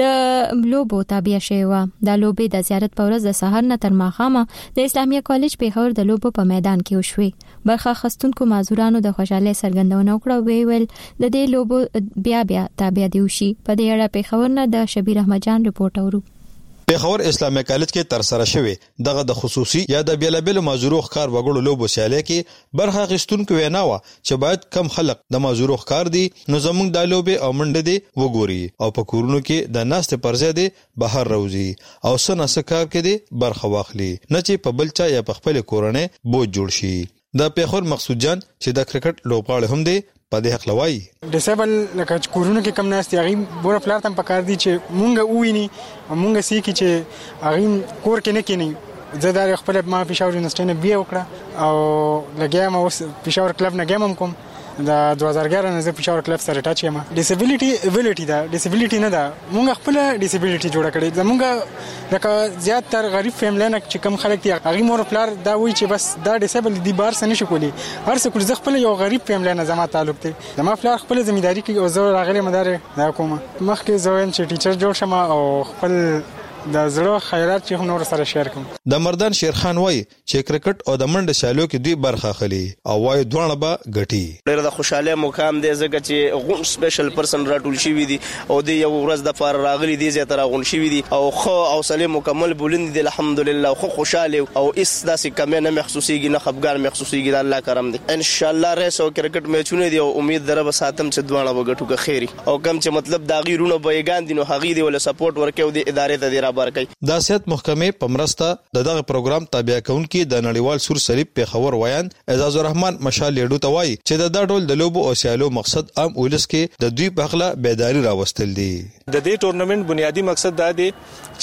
د لوبو تابع شوی و. د لوبې د زیارت په ورځ د سحر نه تر ماښامه د اسلامیه کالج پیښور د لوبو په میدان کې وشوي. برخه اخیستونکو معذورانو د خوشحالۍ څرګندونه وکړه ویل د دې لوبو بیا تابع دی وشي. په دې اړه پیښور نه د شبیر احمد جان رپورټ اورو. پیښور اسلامیه کالج کې تر سره شوی دغه د خصوصي یا د بیلابل معذور ښکار وګړو لوبو سیالي کې برخه اخیستونکو وینا و چې باید کم خلک د معذور ښکار دي نو زموږ د لوبې او منډه دي وګوري او په کورونو کې د ناست پرځه دي بهر روزي او سن اسکار کې دي برخه واخلي نه چې په بلچا یا په خپل کورونه بوج جوړ شي. د پیښور مقصود جان چې د کرکټ لوبغاړي هم دي په دې حق لوي ډیسیبل لکه کورونه کې کم ناست یغي بور پلار تم پکار دي چې مونږ وویني مونږ سې کی چې هغه کور کې نه کینی زه د خپل ما پېښور یونیورسيټي نه بیا وکړه او لګیا ما اوس پېښور کلب نه ګیم کوم د 2011 نه زه پېښور کلب سره ټاچ یم. ډیسیبিলিټي ویلیټي دا ډیسیبিলিټي نه دا مونږ خپل ډیسیبিলিټي جوړ کړی زمونږ لکه زیات تر غریب فیملی نه چې کم خلک دي هغه مور پلار دا وایي چې بس دا ډیسیبل دي بار سن شي کولی هر څه کول. زه خپل یو غریب فیملی نه زما تعلق دی زما پلار خپل ځمېداري کوي او زه راغلی مدار دا کوم مخکې زه وایم چې ټیچر جوړ شم او خپل د زړه خیرات چې هم نور سره شیر کوم. د مردان شیرخان وای چې کرکټ او د منډه سیالو کې دوی برخه اخلي او وای دوه به غټي. ډېر د خوشاله مقام دی ځکه چې غون سپیشل پرسن راټول شي دي او د یو ورځ د فار راغلي دي زیاتره غون شي دي او خو او سلیم مکمل بولند دي الحمدلله خو خوشاله او اس داسې کمه نه محسوسيږي نه خفګان محسوسيږي د الله کرم دي. ان شاء الله ریس او کرکټ میچونه دي او امید دربه ساتم چې دوه به غټو که خیری او کم چې مطلب دا غیرونه بېګان دي نو هغه دی ول سپورټ ورکو د ادارې ته دی د صحت محکمې په مرسته دغه پروګرام تابع کونکي د نړیوال سور صلیب پیښور ویان اعزاز الرحمن مشال لیډو ته وایي چې د ډول د لوبو او سیالو مقصد عام ولس کې د دوی په خلا بیداری راوستل دي. د دې ټورنمنت بنیادی مقصد دا دی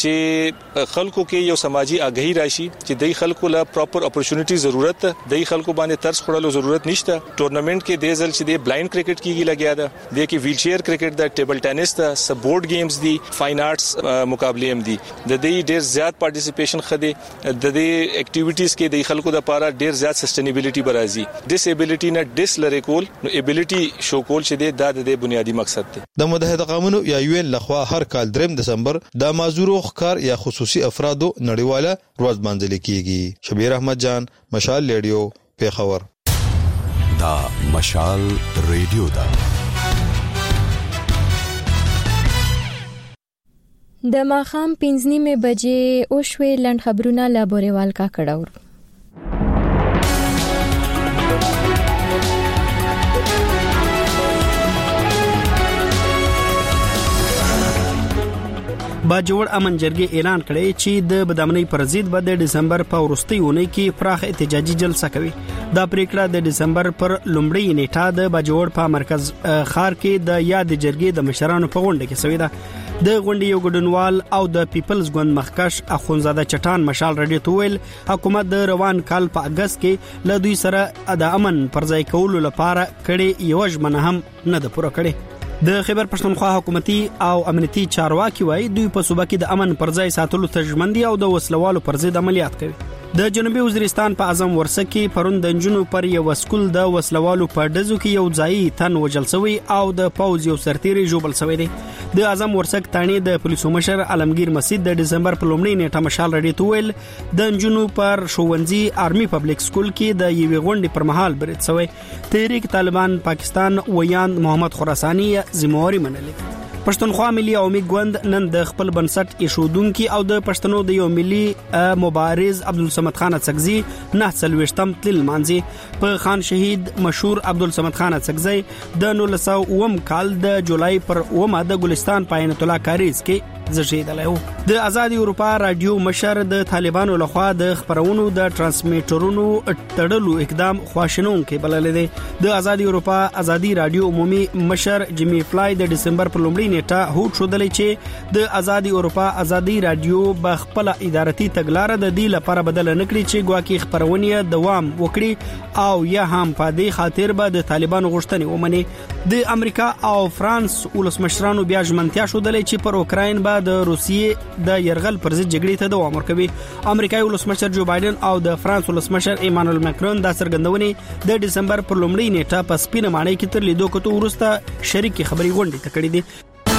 چې خلکو کې یو سماجی آگاهی راشي چې د خلکو له پراپر اپورچونټی ضرورت ده د خلکو باندې ترس خړلو ضرورت نشته. ټورنمنت کې د ځل چې د بلایند کرکټ کېږي لګیا ده د کې ویل چیر کرکټ ده ټیبل ټینس ده سب بورډ گیمز دي فاین آرټس مقابله هم دي د دې ډیر زیات پارټیسیپیشن خدي د دې اکټیویټیز کې د خلکو د لپاره ډیر زیات سسټینیبিলিټي برازي ډیسابিলিټي نه ډیس لری کول نو ایبিলিټي شو کول چې د بنیادی مقصد دی. د متحده قومونو یا یو ان لخوا هر کال 3 دسمبر د معذورو ښکار یا خصوصي افرادو نړیواله ورځ مانځل کیږي. شبیر احمد جان، مشال ریډیو، پیښور. دا مشال ریډیو دا د ماخام 5:30 بجې او شوي لند خبرونه لا بوريوال کا کړهور. باجوړ امن جرګې اعلان کړی چې د بدامنۍ پر ضد به د دسمبر په وروستۍ اونۍ کې پراخ احتجاجي جلسه کوي. دا پریکړه د دسمبر پر لومړۍ نیټه د باجوړ په مرکز خار کې د یاد جرګې د مشرانو په غونډه کې شوې ده. د غونډې یو ګډونوال او د پیپلز ګوند مخکښ اخونزاده چټان مشال رډیو تویل حکومت د روان کال په اگست کې له دوی سره د امن پر ځای کولو لپاره کړي یو ژمنه هم نه ده پوره کړې. د خیبر پښتونخوا حکومتي او امنیتي چارواکي وایي دوی په صوبه کې د امن پر ځای ساتلو ته ژمن دي او د وسلوالو پر ضد عملیات کوي. د جنوبي وزیرستان په اعظم ورسه کې پرون د جنونو پر یو سکول د وسلوالو په دزو کې یو ځای تن وجل شوی او د پوز یو سرتیری جوبل شوی دی. د اعظم ورسه تانی د پولیسو مشر علمگیر مسجد د دسمبر په لومړۍ نیټه مشال رډی تویل د جنونو پر شوونځي آرمي پبلک سکول کې د یوې غونډې پر مهال برید شوی. تحریک طالبان پاکستان ویاند محمد خراسانی ذمہواری منلې. پښتونخوا ملي عوامي ګوند نن د خپل بنسټ ایښودونکو او د پښتنو د یو ملي مبارز عبدالصمد خان اڅکزي 9 تل مانځي په خان شهید مشهور عبدالصمد خان اڅکزي د 1909 کال د جولای پر 9 د ګلستان پاینت الله کاریز کې زشیدلو. د آزادي اروپا رادیو مشر د طالبانو لخوا د خبرونو د ترانسمیټرونو تړلو اقدام خواشنون کې بلل دي. د آزادي اروپا آزادي رادیو عمومي مشر جیمی فلای د دسمبر په لومړۍ نیټه هوټ شودلې چې د آزادي اروپا آزادي رادیو بخپل ادارتي تګلارې د دې لپاره بدل نکړي چې ګواکې خبرونه دوام وکړي او یا هم په دې خاطر به د طالبانو غوښتنې ومني. د امریکا او فرانس ولسمشرانو بیا ژمنتیا شودلې چې پر اوکراین به د روسیې د يرغل پر ضد جګړې ته دوام ورکوي. امریکایي ولسمشر جو بایدن او د فرانس ولسمشر ایمانوئل ماکرون د څرګندونې د دسمبر پر لومړۍ نیټه په سپینه ماڼۍ کې تر لیدو کوته ورسته شریک خبري غونډې تکړې دي.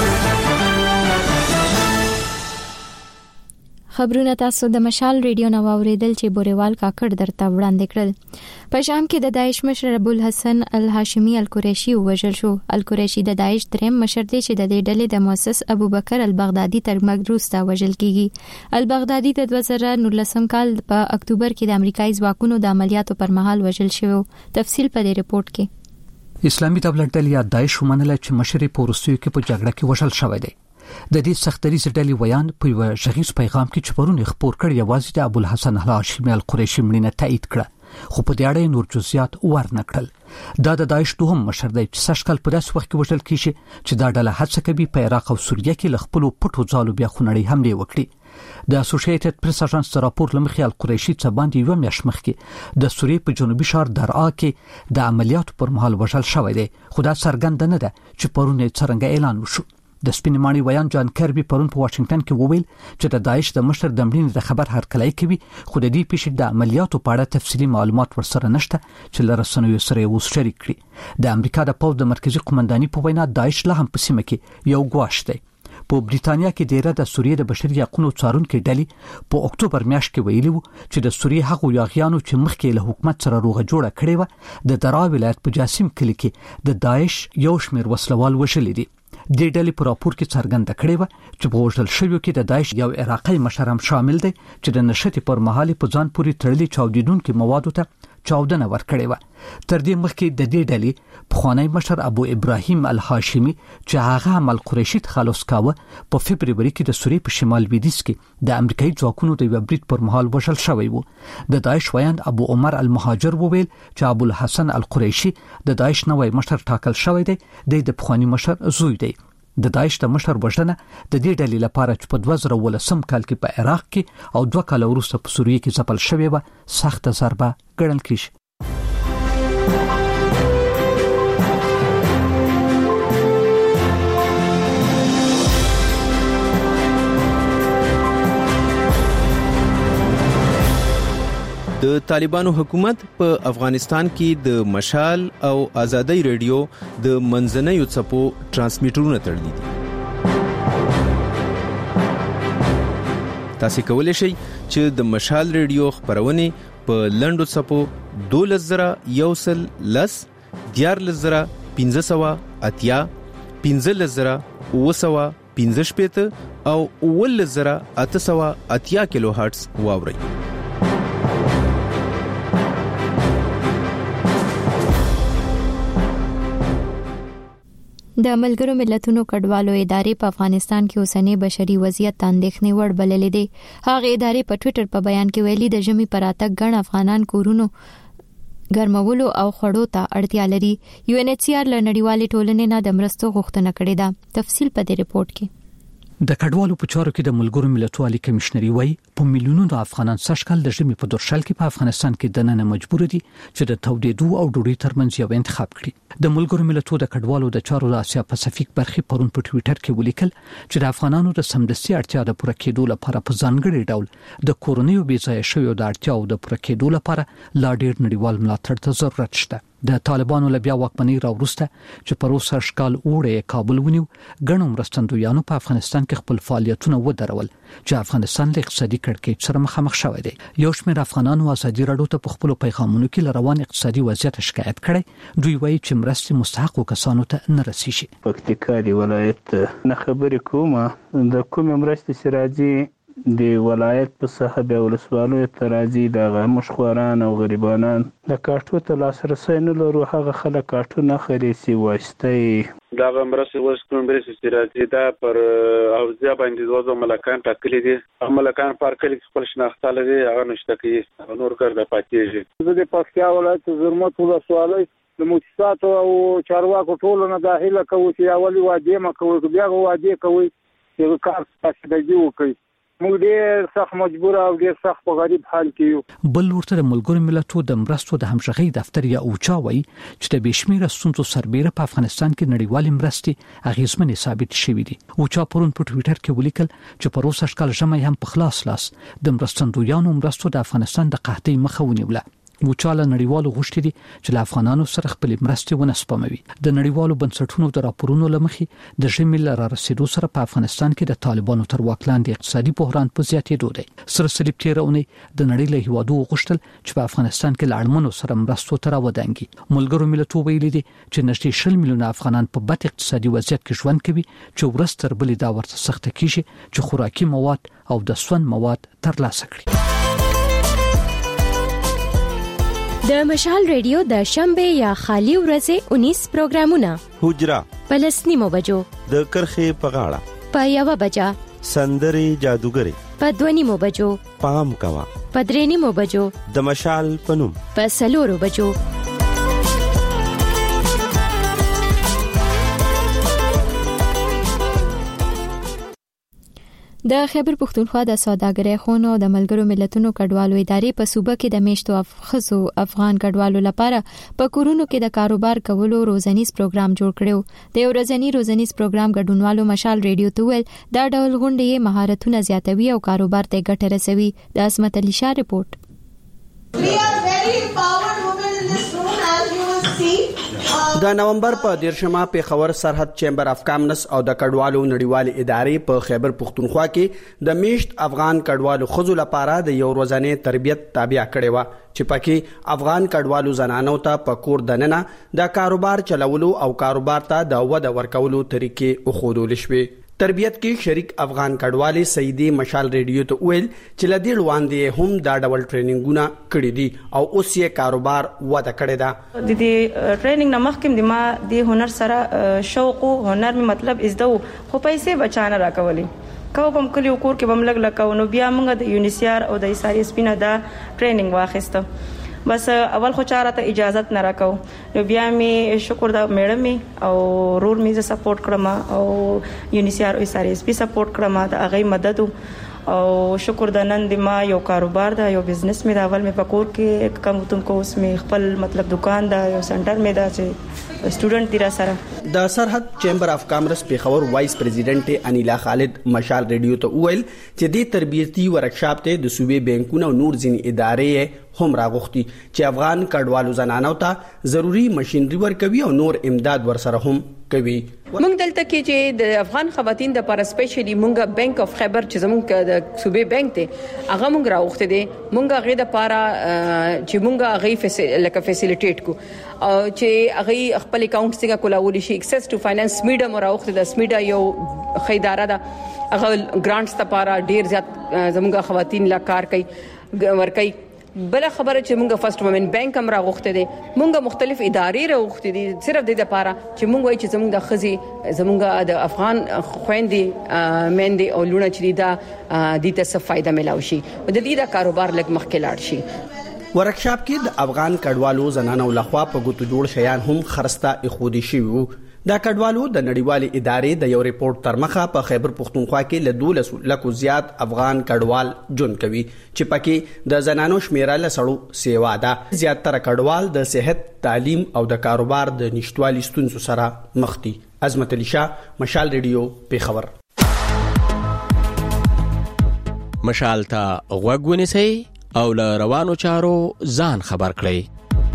خبرونه تاسو د مشال ریډیو نو اوریدل چې بوريوال کاکړ درته وړاندې کړل. په شام کې د داعش مشر ابو الحسن الهاشمي القریشي وژل شو. القریشي د داعش دریم مشر دی چې د دې ډلې د مؤسس ابو بکر البغدادي تر مرګ وروسته وژل کیږي. البغدادي د 2019 کال په اکتوبر کې د امریکایي ځواکونو د عملیاتو پر مهال وژل شو. تفصیل په دې رپورت کې. اسلامي دولت ډلې یا داعش ومنله چې مشر په روسیو کې په جګړه کې وژل شوی دی. د دې سختريز ډلې ویان په یو ژغیز پیغام کې چې پرونه خبر کړی یوازې د ابو الحسن الهاشمي القریشي مړینه تایید کړه خو په دې اړه نور جزئیات ورنکړل. دا د داعش دوهم مشر دی چې سشکل په داس وخت کې وژل کیږي چې دا ډله هڅه کوي په عراق او سوریه کې ل خپل پټو ځالو بیا خونړی حمله وکړي. د اسوسییټډ پریس اژانس راپور لمخې القریشي څه باندې یو میاشت مخکې د سوریې په جنوبي شهر درعا کې د عملیاتو پر مهال وژل شوی دی خو دا څرګند نه ده چې پرونه څنګه اعلان وشو. د سپینمانی ویان جان کربي پرون په واشنگټن کې وویل چې د داعش د مشر د مړینې د خبر هرکلی کوي خو د دې پیښې د عملیاتو په اړه تفصیلي معلومات ورسره نشته چې له رسنیو سره اوس شریک کړي. د امریکا د پوځ د مرکزی قومنداني په وینا داعش له هم په سیمه کې یو ګواښ دی. په بریتانیا کې ډیره د سوریې د بشري حقوقو څارونکو ډلې په اکتوبر میاشت کې ویلي وو چې د سوریې هغو یاغیانو چې مخکې له حکومت سره روغه جوړه کړې و د درعا ولایت په جاسم کلی کې د داعش یو شمېر وسلوال وژلي دي. د ډلې په راپور کې څرګنده کړې و چې په وژل شویو کې د داعش یو عراقي مشر هم شامل دی چې د نشټي پر مهال په ځان پورې تړلي چاودیدونکو موادو ته چاودنه ورکړې و. تر دې مخکې د دې ډلې پخوانی مشر ابو ابراهیم الهاشمي چې هغه هم القریشي تخلص کاوه په فبرवरी کې د سوریې په شمال لویدیځ کې د امریکایي ځواکونو د یو برید پر مهال وژل شوی و. د داعش ویاند ابو عمر المهاجر وویل چې ابو الحسن القریشي د داعش نوې مشر ټاکل شوی دی د پخوانی مشر زوی دی. د داعش د مشر وژنه د دې ډلې لپاره چې په 2019 کال کې په عراق کې او 2 کال وروسته په سوریه کې ځپل شوی و سخت ضربه ګڼل کیږي. د طالبانو حکومت په افغانستان کې د مشال او ازادي رادیو د منځنیو څپو ترانسمیټرونه تړلي دي. تاسو کولی شئ چې د مشال رادیو خبرونه په لنډو څپو 12110 14500 اتیا 15915 او 11880 کیلو هرتز واوري. د ملګرو ملتونو کډوالو ادارې په افغانستان کې اوسنی بشري وضعیت اندېښنې وړ بللې دي. هغه ادارې په ټوئیټر په بیان کې ویلي د ژمي پر راتګ ګڼ افغانان کورونو ګرمولو او خړو ته اړتیا لري. UNHCR له نړیوالې ټولنې نه د مرستو غوښتنه کړې ده. تفصیل په دې ریپورت کې. د کډوالو په چارو کې د ملګرو ملتونو عالی کمشنري وایي په میلیونونو افغانان سږکال د ژمي په دورشل کې په افغانستان کې دننه مجبور دي چې د تودېدو او ډوډۍ ترمنځ یو انتخاب کړي. د ملګرو ملتونو د کډوالو د چارو د اسیا پاسفیک برخې پرون په ټوئیټر کې ولیکل چې د افغانانو د سمدستي اړتیا د پوره کېدو لپاره په ځانګړي ډول د کورونیو بې ځای شویو د اړتیاو د پوره کېدو لپاره لا ډېر نړیوال ملاتړ ته ضرورت شته. د طالبانو له بیا واکمنۍ راوروسته چې پروسه شکال اوړې کابل ونیو ګڼو مرستندویانو په افغانستان کې خپل فعالیتونه ودرول چې افغانستان له اقتصادي کړکېچ سره مخامخ شوی دی. یو شمېر افغانانو ازادي راډیو ته په خپل پیغامونو کې روان اقتصادي وضعیت شکایت کړي. دوی وایي چې مرستې مستحقو کسانو ته نه رسیږي. پکتیکا دی ولایت نه خبرې کومه د کوم مرستې سراجي د ولایت په صاحب ولسوالۍ ترازی د مشخوران او غریبانان د کارتو ته لاسرسي نه لرو. هغه خلک کارتو نه خريسي واسطه دا مرسته وسکون برسي سراجي دا پر اوزیا باندې دوه ملکان ټاکلي دي. ملکان پر کلی خپل شناخته لري هغه نشته کې نور کار د پاتېږي. د پکتیا ولایت زرمت ولسوالۍ د مؤسساتو او چارواکو ټولو نه داخله کوي چې اولي واجب ما کوي بیا واجب کوي چې کار تاسو وکړي. موږ ډېر سخت مجبور او ډېر سخت په غریب حال کې یو. بل ورته د ملګرو ملتونو د مرستو د همغږي دفتر یا اوچا وایي چې د بشمیره ستونزو سربېره په افغانستان کې نړیوال مرستې اغیزمنې ثابت شوې دي. اوچا پرون په ټوئیټر کې ولیکل چې پروسه شکل ژمي هم په خلاص لاس د مرستندویانو مرستو د افغانستان د قحطۍ مخه ونیوله. وچاله نړیوالو غوښتي دي چې له افغانانو سره خپل مرستې ونه سپموي. د نړیوالو بنسټونو د راپورونو لمخې د ژمي لاره رسیدو سره په افغانستان کې د طالبانو تر واک لاندې اقتصادي بحران په زیاتېدو دی. سره صلیب تیرونی د نړۍ له هیوادو غوښتل چې په افغانستان کې لاړمنو سره مرستو تر ودانګي. ملګرو ملتونو ویلي دي چې نږدې 100 میلیونه افغانان په بد اقتصادي وضعیت کې ژوند کوي چې ورستر بلې دا ورته سخت کیږي چې خوراکي مواد او د سون مواد ترلاسه کړي. د مشال ریډیو د شنبه یا خالی ورځې 19 پروګرامونه حجره پلسنیمو بجو د کرخې په غاړه په 1 بجا سندري جادوګری په 2 بجو پام کوا په 3 بجو د مشال پنوم په 4 بجو د خیبر پختونخوا د سوداګرۍ خونو د ملګرو ملتونو کډوالو ادارې په صوبه کې د میشتو افغان کډوالو لپاره په کورونو کې د کاروبار کولو روزنیز پروګرام جوړ کړو. د ورځنی روزنیز پروګرام ګډونوالو مشال ریډیو ته ویل دا ډول غونډې مهارتونه زیاتوي او کاروبار ته ګټه رسوي. د عصمت علي شاه رپورټ. د نومبر په 13 پیښور سرحد چیمبر اف کامرس او د کډوالو نړیوالې ادارې په خیبر پختونخوا کې د میشت افغان کډوالو خزو لپاره د یو ورځنی تربیت تابع کړي و چې پکې افغان کډوالو زنانو ته په کور دننه د کاروبار چلولو او کاروبار ته د وده ورکولو طریقې وښودل شوې. تربیت کې شریک افغان کډوالي سیدی مشال ریډیو ته ویل چې لدی وړاندې هم دا ډول ټریننګونه کړی دي او اوس یې کاروبار وده کړی دا. د دې ټریننګ نه مخکې د ما د هنر سره شوق او هنر می مطلب ازدو خو پیسې بچانه راکولې کوم کلیو کور کې بم لګ لکاو نو بیا موږ د یونیسیار او د ایساری سپینه دا ټریننګ واخیسته. بس اول خو چاره ته اجازه نه راکاو نو بیا می شکر دا میډم او رور می ز سپورټ کړم او یونیسیار او ایساری سپی سپورټ کړم دا هغه مدد او شکر د نن د ما یو کاروبار دا یو بزنس مې دا اول مې پکور کې کم تم کو اس مې خپل مطلب دکان دا یو سنټر مې دا چې سټوډنټ دی را سره د سرحد چیمبر اف کامرس پیښور وایس پریزیډنټ انیلا خالد مشال ریډیو ته وویل چې د تربیتی ورکشاپ ته د صوبې بانکونو او نور ځینې ادارې هم راغوښتي چې افغان کډوالو زنانو ته ضروری ماشينري ورکوي او نور امداد ورسره هم کوي. موږ دلته کې چې د افغان خواتین د پر سپیشلی مونږه بانک اف خیبر چې زموږ د صوبې بانک ته هغه مونږ راوخته دي مونږه غي د پاره چې مونږه غي لکه فیسیلیټیټ کو او چې هغه خپل اکاونټ څنګه کولاول شي ایکسس ټو فاینانس میډیا مراوخته د سمیډا یو خیداره ده هغه ګرانټس ته پاره ډیر زیات زموږه خواتین لا کار کوي ورکي بل خبره چې مونږه فرست وومن بانک هم راغوښته دي مونږه مختلف ادارې راغوښته دي صرف د لپاره چې مونږ وایي چې زموږ د خزي زموږ د افغان خويندې مېندې او لونه چې دا د څه فائدہ ملو شي او د دې د کاروبار لګ مخکې لاړ شي. ورکشاپ کې د افغان کډوالو زنانو لخوا په ګوتو جوړ شیان هم خرسته اخودي شي وو. دا کډوالو د نړیوالې ادارې د یو ریپورت تر مخه په خیبر پختونخوا کې له 12 لکو زیات افغان کډوال جون کوي چې پکې د زنانو شمیره له سړو سیوا ده. زیات تر کډوال د صحت تعلیم او د کاروبار د نشټوالي ستونزو سره مخ دي. عظمت علي شاه مشال ریډیو پیښور. مشال ته غوږ ونیسئ او له روانو چارو ځان خبر کړئ.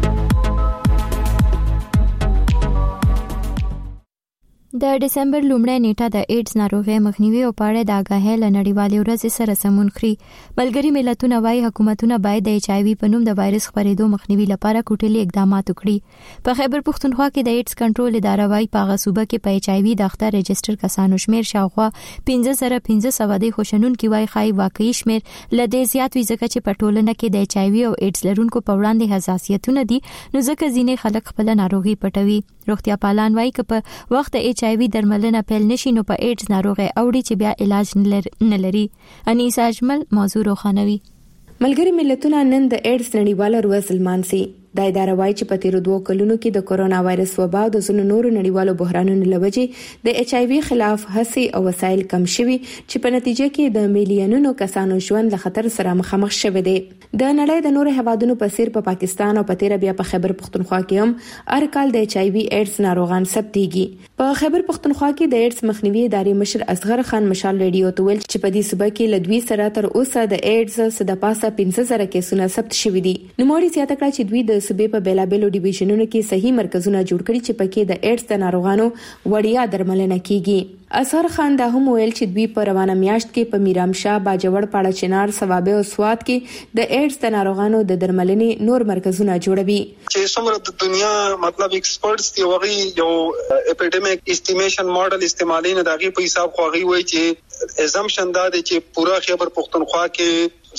د دسمبر لومړۍ نیټه د ایډز ناروغي مخنیوي او پاړې د آګاهۍ له نړیوالې ورځې سره سمون خوري. ملګري ملتونه وايي حکومتونه باید د ایچ آی وی په نوم د وایرس خپرېدو مخنیوي لپاره کوټلي اقدامات وکړي. په خیبر پختونخوا کې د ایډز کنټرول اداره وايي په هغه صوبه کې په ایچ آی وی د اخته رجستر کسانو شمیر شاوخوا 15500 دی خوشنون کې وايي خای واقعي شمیر لدې زیات وي ځکه چې په ټولنه کې د ایچ آی وی او ایډز لرونکو په وړاندې حساسیتونه دي نو ځکه ځینې خلک خپل ناروغي پټوي. روغتیا پالان وايي چې په وخت ایچ آی وی درملنه پیل نشي نو په ایډز ناروغي اوړي چې بیا علاج نه لري. انیسا اجمل موضوع روخانوي. ملګری ملتونه نن د ایډز نړیواله ورځ لمانځي. د اداره وايي چې په تیرو 2 کلونو کې د کورونا وایرس وبا او د ځینو نورو نړیوالو بحرانونو لوجې د ایچ آی وی خلاف هڅې او وسایل کم شوي چې په نتیجه کې د میلیونونو کسانو ژوند له خطر سره مخامخ شوی دی. د نړۍ د نورو هیوادونو په څیر په پاکستان او په تیر بیا په خیبر پختونخوا کې هم هر کال د ایچ آی وی ایډز ناروغان ثبتېږي. په خیبر پختونخوا کې د ایډز مخنیوي ادارې مشر اصغر خان مشال ریډیو ته ویل چې په دې صوبه کې لدوی سره تر اوسه د ایډز د پاسه 15000 کیسونه ثبت شوي دي. نو موري زیاته کړه چې دوی د صوبې په بیلابلو ډیویژنونو کې صحیح مرکزونه جوړ کړي چې پکې د ایډز د ناروغانو وړیا درملنه کیږي. اثر خان دا هم ویل چې دوی په روانه میاشت کې په میرامشاه باجوړ پاړه چنار ثوابه او سواد کې د ایډز د ناروغانو د درملنې نور مرکزونه جوړوي. چې څومره د دنیا مطلب ایکسپرټس دی وغي یو اپیډیمیک استیمیشن ماډل استعمالین دغه په حساب خوغي وای چې ازمپشن دا دی چې پورا خیبر پختونخوا کې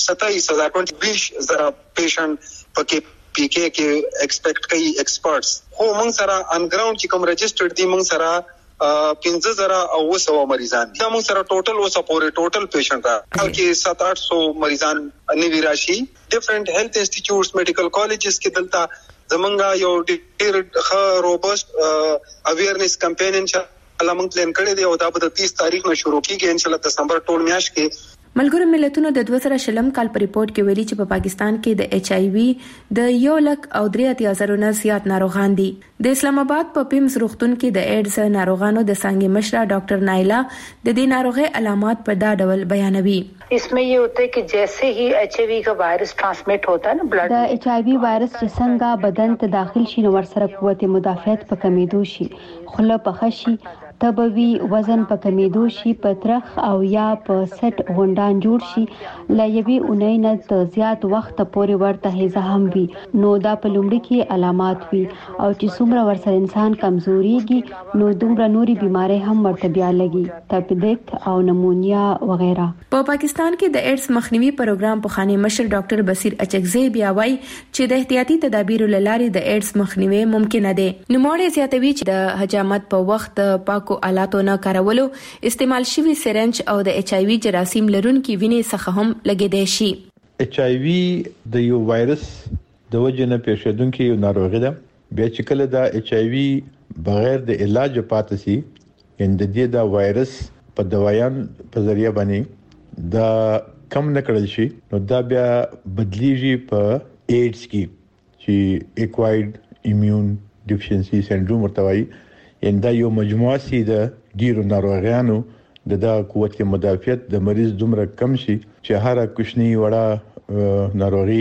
27000 پیشنټ پکې پی کې کې ایکسپیکټ کوي ایکسپرټس. خو موږ سره ان ګراوند چې کوم رجسټرډ دي موږ سره 15000 او 200 مریضان دي. موږ سره ټوټل اوسه پورې ټوټل پیشنټ راځي چې 700-800 مریضان نیوی راشي. ډیفرنٹ هیلث انسټیټیوټس میډیکل کالجز کې دلته زمونږ یو ډیر ښه روبست اویرنس کمپاین ان شاء الله موږ پلان کړی دی او دا به 30 تاریخ نه شروع کیږي ان شاء الله دسمبر ټول میاشت کې. ملګرو ملتونو د 2020 کال په ریپورت کې ویلي چې په پاکستان کې د ایچ آی وی د 1,83,000 نه زیات ناروغان دي. د اسلام آباد په پیمز روغتون کې د ایډز ناروغانو د څنګه مشره ډاکټر نایلا د دې ناروغي علامات په دا ډول بیانوي. इसमें ये होता है कि जैसे ही एचआईवी का वायरस ट्रांसमिट होता है ना ब्लड د एचआईवी वायरस چې څنګه بدن ته داخل شي نو ورسره قوت مدافعت په کمیدو شي خوله په خشي تبوي وزن په کمیدو شي پترخ او یا په سټ غونډان جوړ شي لایوي اونۍ نه ته زیات وخت پورې ورته هیزه هم وي نو دا په لومړي کې علامات وي او چې څومره ورسره انسان کمزوريږي نو دومره نوري بيمارۍ هم ورته بیا لګي تپدیک او نمونیا وغیرہ. په پاکستان کې د ایډز مخنیوي پروګرام په خاني مشر ډاکټر بصیر اچکزی بیا وایي چې د احتیاطي تدابیرو لارې د ایډز مخنیوي ممکن ده. نو موري زیاتوي چې د حجامت په وخت پاکو آلاتو نه کارولو استعمال شوی سرنج او د ایچ آی وی جراثیم لرونکي وینې څخه هم لګیدای شي. ایچ آی وی د یو وایرس د وجې نه پیښیدونکي یو ناروغي ده. بیا چې کله دا ایچ آی وی بغیر د علاج پاتې سي ان د دې دا وایرس په دوايان په ذریعہ باندې دا کم نکړل شي نو دا بیا بدلیږي په ایډز کې چې ایکوایرډ ایمیون ډیفیشنسي سنډروم ورتوي ان دا یو مجموعه سي د ډیرو ناروغانو د قوت مدافعت د مریض دومره کم شي چې هر کوچنی وړه ناروغي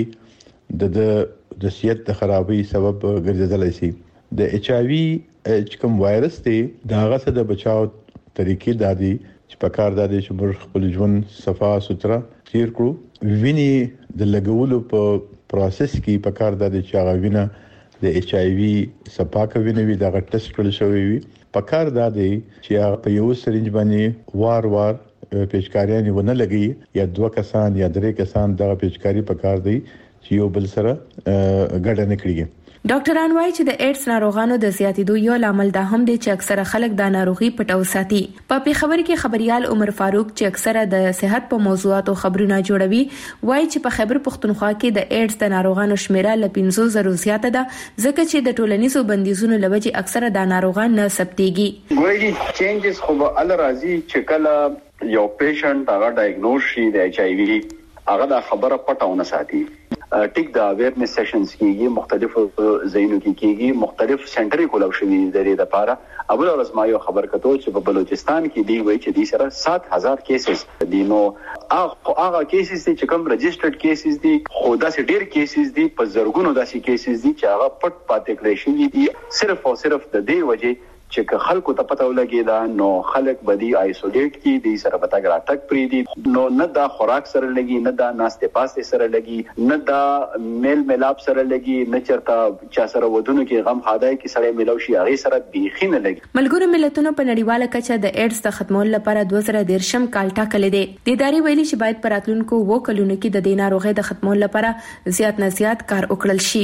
د صحت د خرابۍ سبب ګرځیدلی شي. د ایچ آی وی چې کوم وایرس دی دا غسه د بچاو طریقې دادي چې په کار دادي چې موږ خپل ژوند صفا سوتره تیر کړو. ویني د لګولو په پروسس کې په کار دادي چې هغه وینه د ایچ آی وی سپاکه ویني وي دا ټیسټ کړل شوی وي. په کار دادي چې هغه په یو سرنج باندې وار پیچکاریان ونه لګي یا 2 کسان یا 3 کسان دا پیچکاری په کار دی چې یو بل سره ګډه نه کړي. ډاکټران وايي چې د ایډز ناروغانو د زیاتېدو یو لامل دا هم دی چې اکثره خلک د ناروغي پټو ساتي. په پیښور کې خبريال عمر فاروق چې اکثره د صحت په موضوعاتو خبرونه جوړوي وايي چې په خیبر پښتونخوا کې د ایډز د ناروغانو شمیره ل 500 زیاته ده ځکه چې د ټولنیزو بندیزونو لوجې اکثره د ناروغان نه ثبتېږي. ګوري چینجز خو به ال راځي چې کله یو پیشنټ هغه ډایګنوز شي د ایچ آی وی هغه د خبره پټاونه ساتي. ټیک دا اویرنس سیشنز کیږي مختلف زینو کیږي مختلف سنټرې کولو شوی د دې لپاره. اول ورځ ما یو خبر کتو چې په بلوچستان کې دی وایي چې د سره 7000 کیسز دي. نو هغه کیسز چې کوم رجسټرډ کیسز دي خو دا سي ډیر کیسز دي په زرګونو داسې کیسز دي چې هغه پټ پاتې کړی شوی دي صرف او صرف د دې وجه چې خلکو ته پته ولګي دا نو خلک بدی آیسولیټ کی دي سره پتا ګراتک پری دي نو نه دا خوراک سره لګي نه دا ناشته پاسته سره لګي نه دا میل ملاب سره لګي نه چرته چا سره ودونو کې غم خادای کې سره ملو شي هغه سره بیخي نه لګي. ملګرو ملتونو په نړیواله کچه د ایډز د ختمولو لپاره 2013 کال ټاکل دي. د ادارې ویلي چې باید پراتلونکو وکړونکو کې د دې ناروغي د ختمولو لپاره زیات نه زیات کار وکړل شي.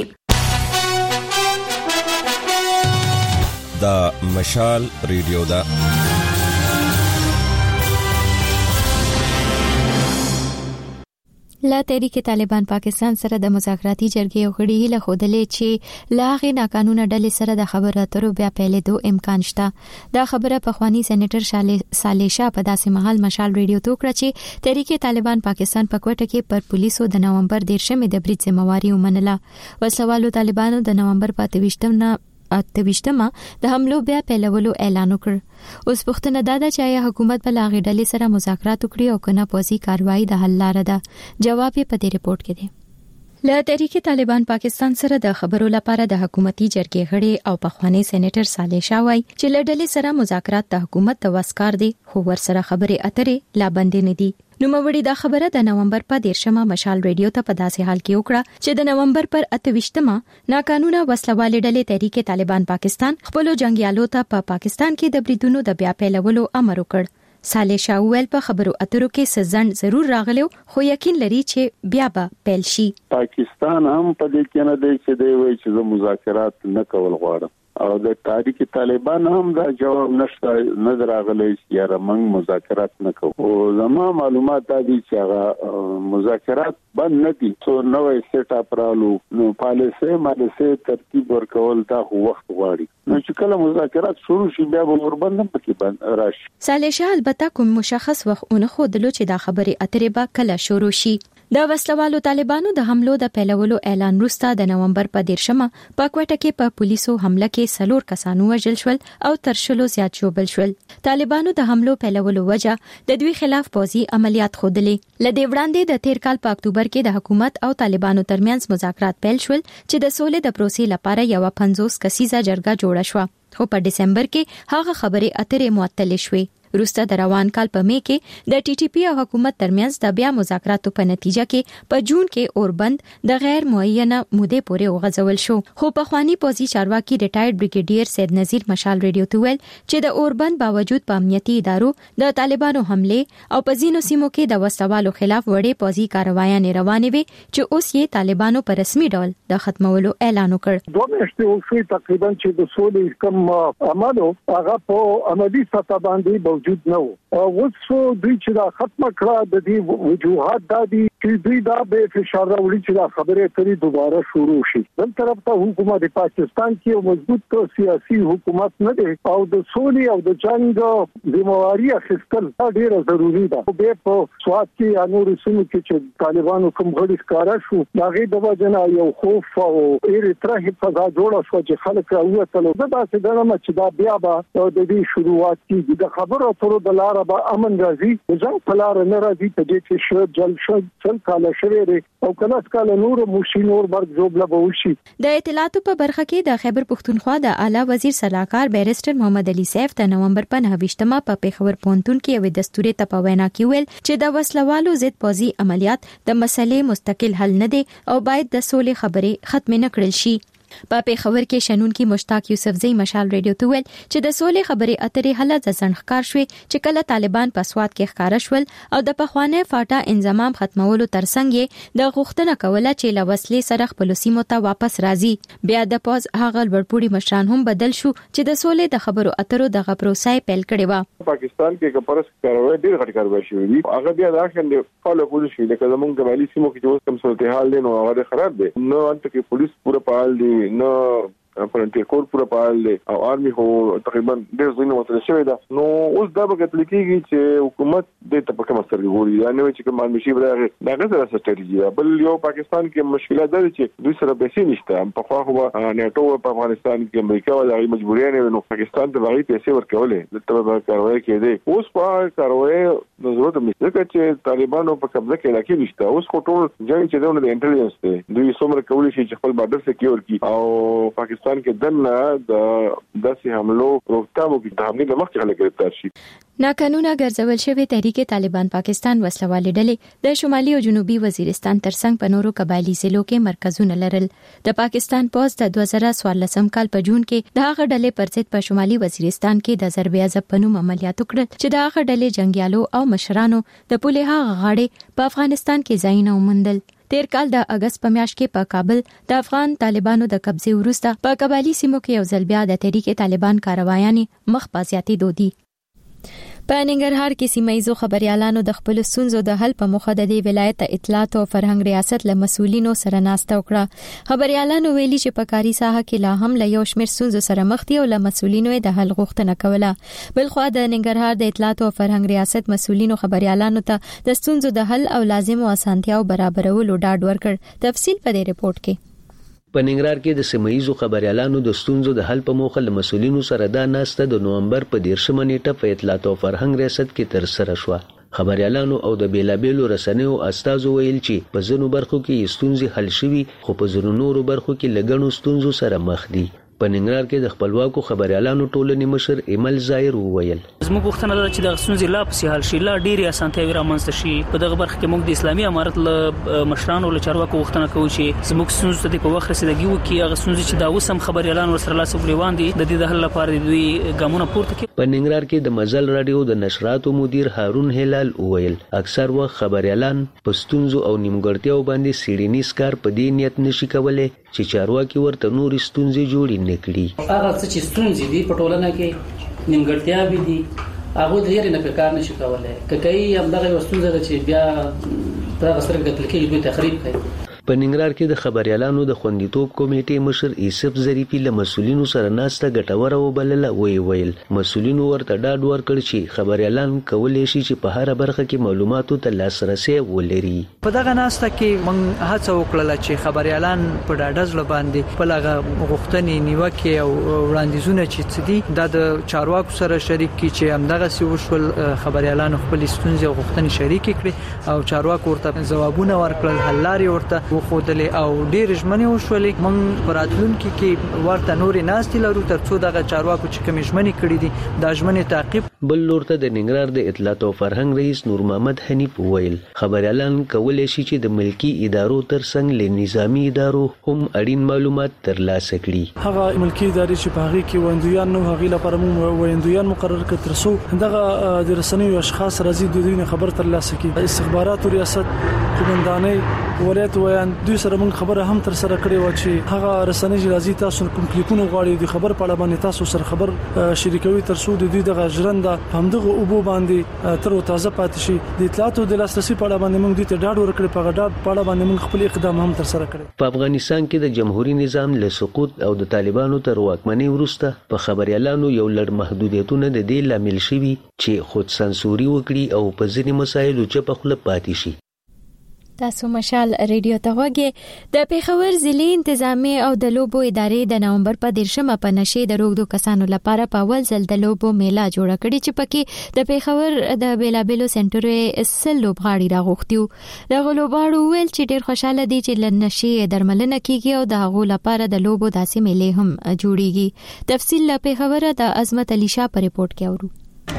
دا مشال ریډیو دا لا تحریک طالبان پاکستان سره د مذاکراتي جرګې غړي له خودلې چې لاغه ناقانونه ډلې سره د خبرو اترو بیا پیلېدو امکان شته. دا خبره په خواني سېنیټر سالیشا په داسې مهال مشال ریډیو ته کړه چې تحریک طالبان پاکستان په کوټه کې پر پولیسو د نومبر 13 د برید ذمہواری ومنله. وسوالو طالبانو د نومبر 28 د حملو بیا پیلولو اعلان وکړ. اوس پښتنه دا چې آیا حکومت په لاغې ډلې سره مذاکرات وکړي او کنه پوځي کاروایی د حل لاره ده؟ جواب یې په دې ریپورت کې دی. له تحریک طالبان پاکستان سره د خبرو لپاره د حکومتي جرګې غړي او پخوانی سېنیټر صالح شاه وایي چې له ډلې سره مذاکرات د حکومت د وسکار دي خو ور سره خبرې اترې لا بندې نه دي. نو موړي دا خبره د نومبر په 13 مشال ریډیو ته په داسې حال کې وکړه چې د نومبر پر 28 ناقانونه وسلوالې ډلې تحریک طالبان پاکستان خپل جنگیالو ته په پاکستان کې د بریدونو د بیا پیلولو امر وکړ. صالح شاه ویل په خبرو اترو کې سزن ضرور راغلو خو یقین لري چې بیا به پیل شي. پاکستان هم په دې کې نه دی چې دی وایي چې مذاکرات نه کول غواړي او د تحریک طالبان هم دا جواب نشته نه راغلی چې یاره موږ مذاکرات نه کوو. او زما معلومات دي چې هغه مذاکرات بند نه دي څو نوې سیټ اپ رالو نو پالیسي ترتیب ورکول دا وخت غواړي. نو چې کله مذاکرات شروع شي بیا به وربند پکې بند راشي. صالح شاه البته کوم مشخص وخت اون خو دلو چې دا خبرې اترې به کله شروع شي. د وسلوالو طالبانو د حملو د پیلولو اعلان وروسته د نومبر په 13 په کوټه کې په پولیسو حمله کې 4 کسانو وژل شول او تر شلو زیات ژوبل شول. طالبانو د حملو پیلولو وجه د دوی خلاف پوځي عملیات خوده. لدې وړاندې د تیر کال په اکتوبر کې د حکومت او طالبانو ترمنځ مذاکرات پیل شول چې د سولې د پروسې لپاره یو 50 کسیزه جرګه جوړه شو. خو په دسمبر کې هغه خبرې اترې معطل شوې. روسته د روان کال په می کې د ټي ټي پی او حکومت ترمنځ د بیا مذاکراتو په نتیجه کې په جون کې اوربند د غیر معینه مودې پورې وغځول شو. خو په خواني پوځي چارواکي ریټایرډ بریګیډیر سید نذیر مشال ریډیو ته ویل چې د اوربند باوجود په امنیتي ادارو د طالبانو حمله او په ځینو سیمو کې د وسوالو خلاف وړې پوځي کاروایانې روانې وي چې اوس یې طالبانو په رسمي ډول د ختمولو اعلان وکړ. دوه میاشتې وشوي تقریبا چې د سولې کوم عملو هغه په عملی سطح باندې موجود نه و اوس دوی چې دا ختم کړه د دې وجوهات د دې دوی دا به فشار راوړي چې دا خبره ترې دوباره شروع شي. بل طرف ته حکومت پاکستان کې یو مضبوط سیاسي حکومت نه دی او د سولې او د جنگ ذمہواری اخیستل ډیره ضروری ده. به په سواد کې یا نور سیمو کې چې طالبانو کوم غړي ښکارا شو هغه د وجنه یو خوف او ایرتره فضا جوړه شو چې خلک راووتل. دا څه دنه چې دا بیا به د دې شروعات کې د خبرو اترو د لارې به امن راځي، د جنگ په لار نه راځي. په دې کې شو جل شو کاله شوی او کله کله نور مشینور برګ جوړ لبوشي. د اطلاعاتو په برخه کې د خیبر پختونخوا د اعلی وزیر صلاحکار بیرسټر محمد علي سیف د نومبر په 9 په پیښور پونتون کې یو دستوري تپوینا کې ویل چې د وسلوالو ضد پوزي عملیات د مسلې مستقل حل نه دي او باید د سولې خبرې ختم نه کړل شي. په پیښور کې شنونکي مشتاق یوسفزئی مشال ریډیو ته ویل چې د سولې خبرې اترې حل د ځنډ شوې چې کله طالبان په سواد کې ښکارا شول او د پخوانه فاټا انضمام ختمولو ترڅنګ د غوښتنه کوله چې له وسلې سره خپل سیمو ته واپس راځي. بیا د پوز هغه لوړپوړي مشران هم بدل شو چې د سولې د خبرو اترو د غپروسای پیل کړي و. پاکستان کې کپرس کاروي ډېر غټ کاروي شوې دي. هغه بیا دا څنګه فالو کوي چې د زمونږ قبایلی سیمو کې چې کوم صورتحال دی نو هغه خراب دی. نو انت کې پولیس پورا فعال دي، نو فرنټیر کور پورا فعال دی او آرمي هو تقریبا ډېر ځینې وتل شوی دا. نو اوس دا به کتل کېږي چې حکومت د تپکه مستر ګوري یا نه چې کوم مشي برابر دا غوښتل ستراتیژي. بل یو پاکستان کې مشکلات ده چې دوی سره پیسې نشته. په خوا خو نیټو په افغانستان کې امریکا ولې مجبورې نه نو پاکستان ته باغی پیسې ورکولې د تبع کاروي کې دي. اوس په کاروي د ضرورت مستقه چې طالبانو په قبضه کې راکې نشته. اوس خو ټول ځای چې دونه د انټيليجنس دی دوی څومره کولی شي چې خپل بارډر سکیور کړي او پاکستان کې دنه د داسې حملو روکتابو کې د حملې د مخکې خلک گرفتار شي. ناقانونه ګرځول شوی تحریک طالبان پاکستان وسلوالې ډلې د شمالي او جنوبي وزیرستان ترڅنګ په نورو قبایلی ضلعو کې مرکزونه لرل. د پاکستان پوز د 2014 کال په جون کې د هغه ډلې پر ضد په شمالي وزیرستان کې د ضرب عضب په نوم عملیات وکړل چې د هغه ډلې جنگیالو او مشرانو د پوله هغه غاړې په افغانستان کې ځایونه وموندل. تیر کال د اگست په میاشت کې په کابل د افغان طالبانو د قبضې وروسته په قبایلی سیمو کې یو ځل بیا د تحریک طالبان کاروایانې مخ په زیاتېدو دي. په ننګرهار کې سیمایزو خبريالانو د خپل ستونزو د حل په موخه د دې ولایت اطلاعات او فرهنګ ریاست له مسؤلینو سره ناسته وکړه. خبريالانو ویلي چې په کاري ساحه کې لا هم له یو شمېر ستونزو سره مخ دي او له مسؤلینو د حل غوښتنه کوله. بلخو د ننګرهار د اطلاعات او فرهنګ ریاست مسؤلینو خبريالانو ته د ستونزو د حل او لازم اسانتیاو برابرولو ډاډ ورکړ. تفصیل په دې رپورت کې. په ننګرهار کې د سیمایزو خبريالانو د ستونزو د حل په موخه له مسؤلینو سره دا ناسته د نومبر په 10 نیټه په اطلاعات او فرهنګ ریاست کې ترسره شوه. خبريالانو او د بیلابیلو رسنیو استازو ویل چې په ځینو برخو کې ستونزې حل شوي خو په ځینو نورو برخو کې لګڼو ستونزو سره مخ دي. په ننګرهار کې د خپلواکو خبريالانو ټولنې مشر ایمل ظاهر وویل زموږ غوښتنه ده چې د ستونزې لا پسې حل شي، لا ډېرې اسانتیاوې رامنځته شي. په دغه برخه کې موږ د اسلامي امارت له مشرانو له چارواکو غوښتنه کوو چې زموږ ستونزو ته په وخت رسیدګي وکړي. هغه ستونزې چې دا اوس هم خبريالانو سره لاس ګریوان دي د دې د حل لپاره دوی ګامونه پورته کړي. په ننګرهار کې د مزل رادیو د نشراتو مدیر هارون هلال وویل اکثر وخت خبريالان په ستونزو او نیمګړتیاو باندې سیړنیز کار په دې نیت نشي کولای چې چارواکي ورته نور ستونزې جوړې نه کړي. هغه چې ستونزې دي په ټولنه کې نیمګړتیاوې دي هغه د لري نه کار نشي کولای. ککای هم دغه ستونزه ده چې بیا دغه سره کتل کې دوی تخریب کوي. په ننګرهار کې د خبريالانو د خوندیتوب کمیټې مشر یوسف ظریفي له مسؤلینو سره ناسته ګټوره وبلله. ویل مسؤلینو ورته ډاډ ورکړ چې خبريالان کولی شي چې په هر برخه کې معلوماتو ته لاسرسي ولري. په دغه ناسته کې موږ هڅه وکړه چې خبريالان په ډاډه ځل باندې په لغه غوښتنې نیوکه او وړاندیزونه چې څه دي د چارواکو سره شریک کی چې همدغه سی وشول. خبريالان خپل ستونزې او غوښتنې شریک کړي او چارواکو ورته ځوابونه ورکړل، حل لارې ورته وخودلې او ډېر ژمنې وشولې. موږ په راتلونکي کې ورته نورې ناستې لرو ترڅو دغه چارواکو چې کومې ژمنې کړې دي دا ژمنې تعقیب. بل لور ته د ننګرهار د اطلاعات او فرهنګ رئیس نور محمد حنیف وویل خبريالان کولی شي چې د ملکی ادارو ترڅنګ له نظامی ادارو هم اړین معلومات ترلاسه کړي. هغه ملکی ادارې چې په هغه کې ویندویان نو هغه لپاره موږ ویندویان مقرر کړ ترڅو دغه د رسنیو اشخاص راځي د دوی خبر ترلاسه کړي. استخباراتو ریاست قومندانۍ ولایت ویان دوی سره موږ خبره هم تر سره کړې و چې هغه رسنۍ راځي تاسو کوم کلیپونه غواړي د خبر په اړه باندې تاسو سره خبر شریکوي تر څو د دوی د ژرنده همدغه اوبو باندې تر تازه پاتې شي د اطلاعاتو د لاسرسي په اړه باندې موږ دوی ته ډاډ ورکړي په غډا په اړه باندې موږ خپل اقدام هم تر سره کړی. په افغانستان کې د جمهوریت نظام له سقوط او د طالبانو تر واکمنۍ وروسته په خبريالانو یو لړ محدودیتونه د دې لامل شوي چې خود سانسوري وکړي او په ځینې مسایلو چې په خپل پاتې شي. تاسو مشال ریډیو ته وګورئ. د پیښور ضلعي انتظامی او د لوبو ادارې د نومبر په 13مه په نشې د روغدو کسانو لپاره په اول ځل د لوبو میله جوړه کړې چې پکې د پیښور د بیلابلو سنټرو سل لوبغاړي راغوښتیو. د لوبغاړو ویل چې ډېر خوشاله دي چې ل نشې درملنه کیږي او د هغو لپاره د لوبو داسې میلې هم جوړیږي. تفصیل له پیښور د عظمت علي شاه په ریپورت کې اورو.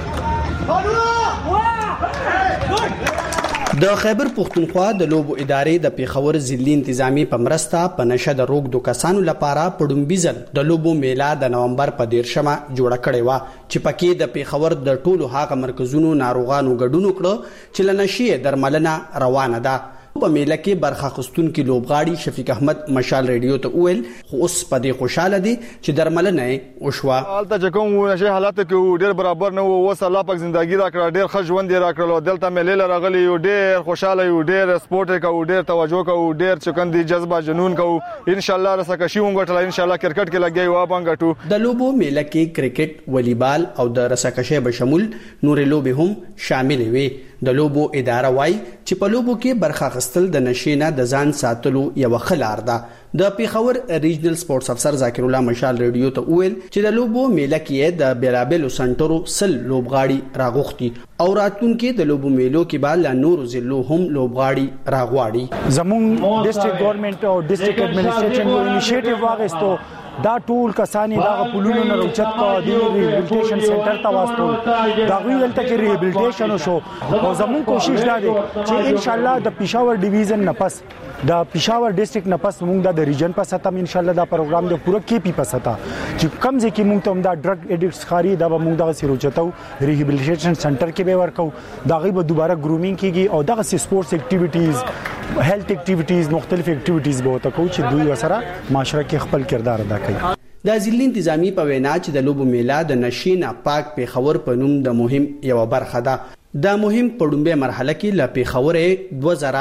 د خیبر پختونخوا د لوبو ادارې د پیښور ضلعي انتظامی په مرسته په نشه د روغدو کسانو لپاره په ډومبي ځل د لوبو میله د نومبر په 13مه جوړه کړې و چې پکې د پیښور د ټولو هغه مرکزونو ناروغانو ګډون وکړ چې ل نشې درملنه روانه ده. په میله کې برخه اخیستونکي لوبغاړي شفیق احمد مشال ریډیو ته وویل خو اوس په دې خوشاله دي چې درملنه وشوه. حالت چې کوم نشه حالت کې ډېر برابر نه وو اوس الله پاک ژوندۍ راکړه ډېر ښه ژوند را کړلو دلته میله راغلی یو ډېر خوشاله یو ډېر سپورت کوو ډېر توجه کوو ډېر چکندي جذبه جنون کوو ان شاء الله رسکشي وګټل ان شاء الله کرکټ کې لګي و بانګټو. د لوبو میله کې کرکټ والیبال او د رسکشي به شمول نور لوبې هم شامل وي. د لوبو اداره وايي چې په لوبو کې برخه اخیستل د نشې نه د ځان ساتلو یو خلار ده. د پیښور ریجنل سپورتس افسر ذاکر الله مشال ریډیو ته ویل چې د لوبو میله کې د بیلابلو سنټرو سل لوبغاړي راغوښتي او راتلونکي د لوبو میلو کې به لا نور ضلعو هم لوبغاړي راغواړي. زمون ډیسټریکټ ګورنمنت او ډیسټریکټ ایڈمنسټریشن یو انیشیټیو واغستو دا ټول کسانی دا پولونو نه روچت کا دی ریهابلیټیشن سنټر ته واستول دا ویل ته کې ریهابلیټیشن شو او زمون کوشش دا دی چې ان شاء الله د پېښور ډیویژن نه پس د پېښور ډیسټریکټ نه پس موږ د ریجن پس اتم ان شاء الله دا پروګرام د پوره کې پی پس اتا چې کم ځکه موږ ته دا ډرګ ایډکټس خاري دا موږ دغه سی روچتو ریهابلیټیشن سنټر کې به ورکو دا غي به دوباره ګرومینګ کیږي او دغه سپورتس اکټیویټیز هیلث اکټیویټیز مختلف اکټیویټیز به وته کو چې دوی وسره معاشره کې خپل کردار ادا کوي. د ضلعي انتظامی په وینا چې د لوبو میله د نشې نه پاک پیښور په نوم د مهم یو برخه ده. د مهم په لومړۍ مرحله کې ل پیښور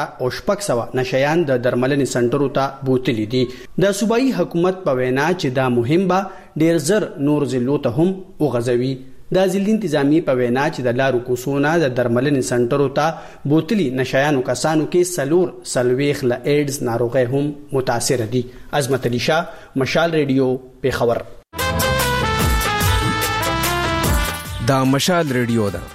2016 نشيان د درملنې سنټرو ته بوتلي دي. د صوبایي حکومت په وینا چې دا مهم به ډیر زر نور ضلعو ته هم وغځوي. د ضلعي انتظامی په وینا چې د لارو کوڅونه د درملنې سنټرو ته بوتلي نشيانو کسانو کې سلويخ ل ایډز ناروغي هم متاثر دي. عظمت علي شاه مشال ریډیو پیښور. دا مشال ریډیو ده.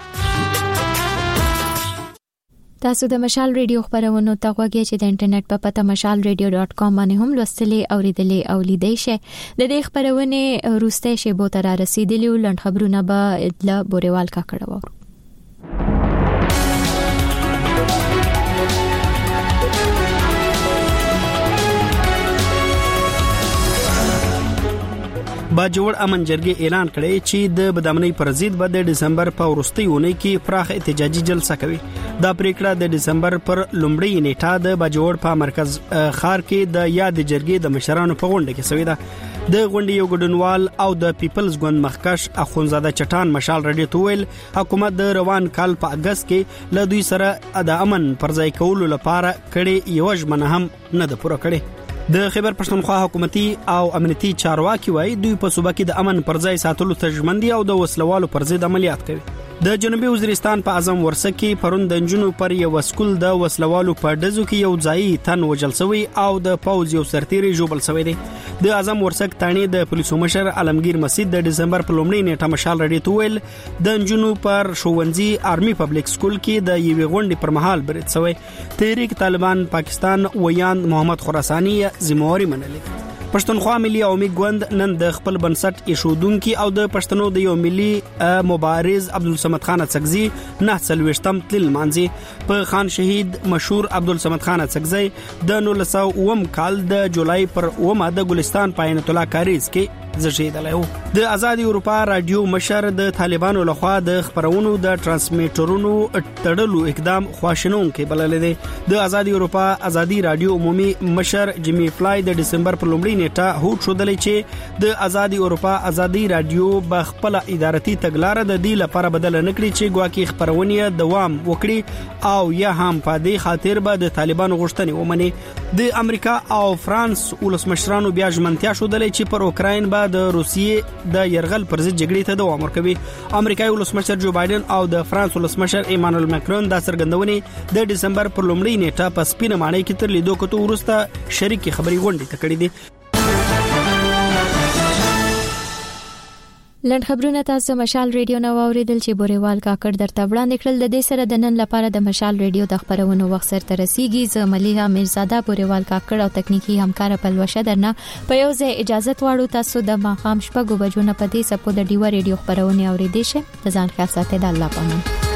تاسو د مشال ریډیو خبرونو ته غوږی چې د انټرنیټ په پته mashalradio.com باندې هم لوستلې او لیدلې او لیدای شئ. د دې خبرونه روسته شیبو ته را رسیدلی ولند خبرونه به ادله بوريوال کا کړو. باجوړ امن جرګې اعلان کړی چې د بدامنۍ پر ضد به د دسمبر په وروستۍ اونۍ کې پراخ احتجاجي جلسه کوي. دا پریکړه د دسمبر پر لومړۍ نیټه د باجوړ په مرکز خار کې د یاد جرګې د مشرانو په غونډه کې شوې ده. د غونډې یو ګډونوال او د پیپلز ګوند مخکش اخونزاده چټان مشال ریډیو ته ویل حکومت د روان کال په اگست کې له دوی سره د امن پر ځای کولو لپاره کړي یو ژمنه هم نه ده پوره کړې. د خیبر پښتونخوا حکومتي او امنیتي چارواکي وایي دوی په صوبه کې د امن پر ځای ساتلو ته ژمن دي او د وسلوالو پر ضد عملیات کوي. د جنوبي وزیرستان په اعظم ورسه کې پرون د جنونو پر یو سکول د وسلوالو په دزو کې یو ځای تن وجل شوی او د پوز یو سرتیری جوبل شوی دی. د اعظم ورسه تانی د پولیسو مشر علمگیر مسجد د دسمبر په لومړۍ نیټه مشال ریډیو ته ویل د جنونو پر شوونځي آرمي پبلک سکول کې د یوې غونډې پر مهال برید شوی. تحریک طالبان پاکستان ویاند محمد خراسانی ذمہواری منلې. پښتونخوا ملي عوامي ګوند نن د خپل بنسټ ایښودونکو او د پښتنو د یو ملي مبارز عبدالصمد خان اڅکزي 9 تل مانځي په خان شهید مشهور عبدالصمد خان اڅکزي د 1900 کال د جولای پر 9 د ګلستان په عینت الله کاریز کې زژیدلی و. د آزاد اروپا رادیو مشر د طالبانو لخوا د خبرونو د ترانسمیټرونو تړلو اقدام خواشینونکي بللی دی. د آزاد اروپا ازادي رادیو عمومي مشر جیمی فلای د ډسمبر پر لومړۍ نیټه هوډ شودلی چې د آزاد اروپا ازادي رادیو به خپل ادارتي تګلاره د دې لپاره بدل نه کړي چې ګواکې خبرونه دوام وکړي او یا هم په دې خاطر به د طالبانو غوښتنې ومني. د امریکا او فرانس ولسمشرانو بیا ژمنتیا شودلې چې پر اوکراین به د روسیې د يرغل پر ضد جګړې ته دوام ورکوي. امریکایي ولسمشر جو بایدن او د فرانس ولسمشر ایمانوئل ماکرون دا څرګندونې د ډسمبر پر لومړۍ نیټه په سپینه ماڼۍ کې تر لیدو کتو وروسته شریک خبري غونډې ته کړې دي. لند خبرونه تاسو مشال ریډیو نو اوریدل چې بوريوال کاکړ درته وړاندې کړل. د دې سره د نن لپاره د مشال ریډیو د خبرونو وخت سره ترسيږي. زه مليحه میرزاده بوريوال کاکړ او تکنیکی همکار پلوشه درنه په یو ځای اجازه واړو. تاسو د ماخام شپږ بجو نه پدې سپو د ډیو ریډیو خبرونه اوریدئ شه. ځان ښه ساتئ. د الله پامان.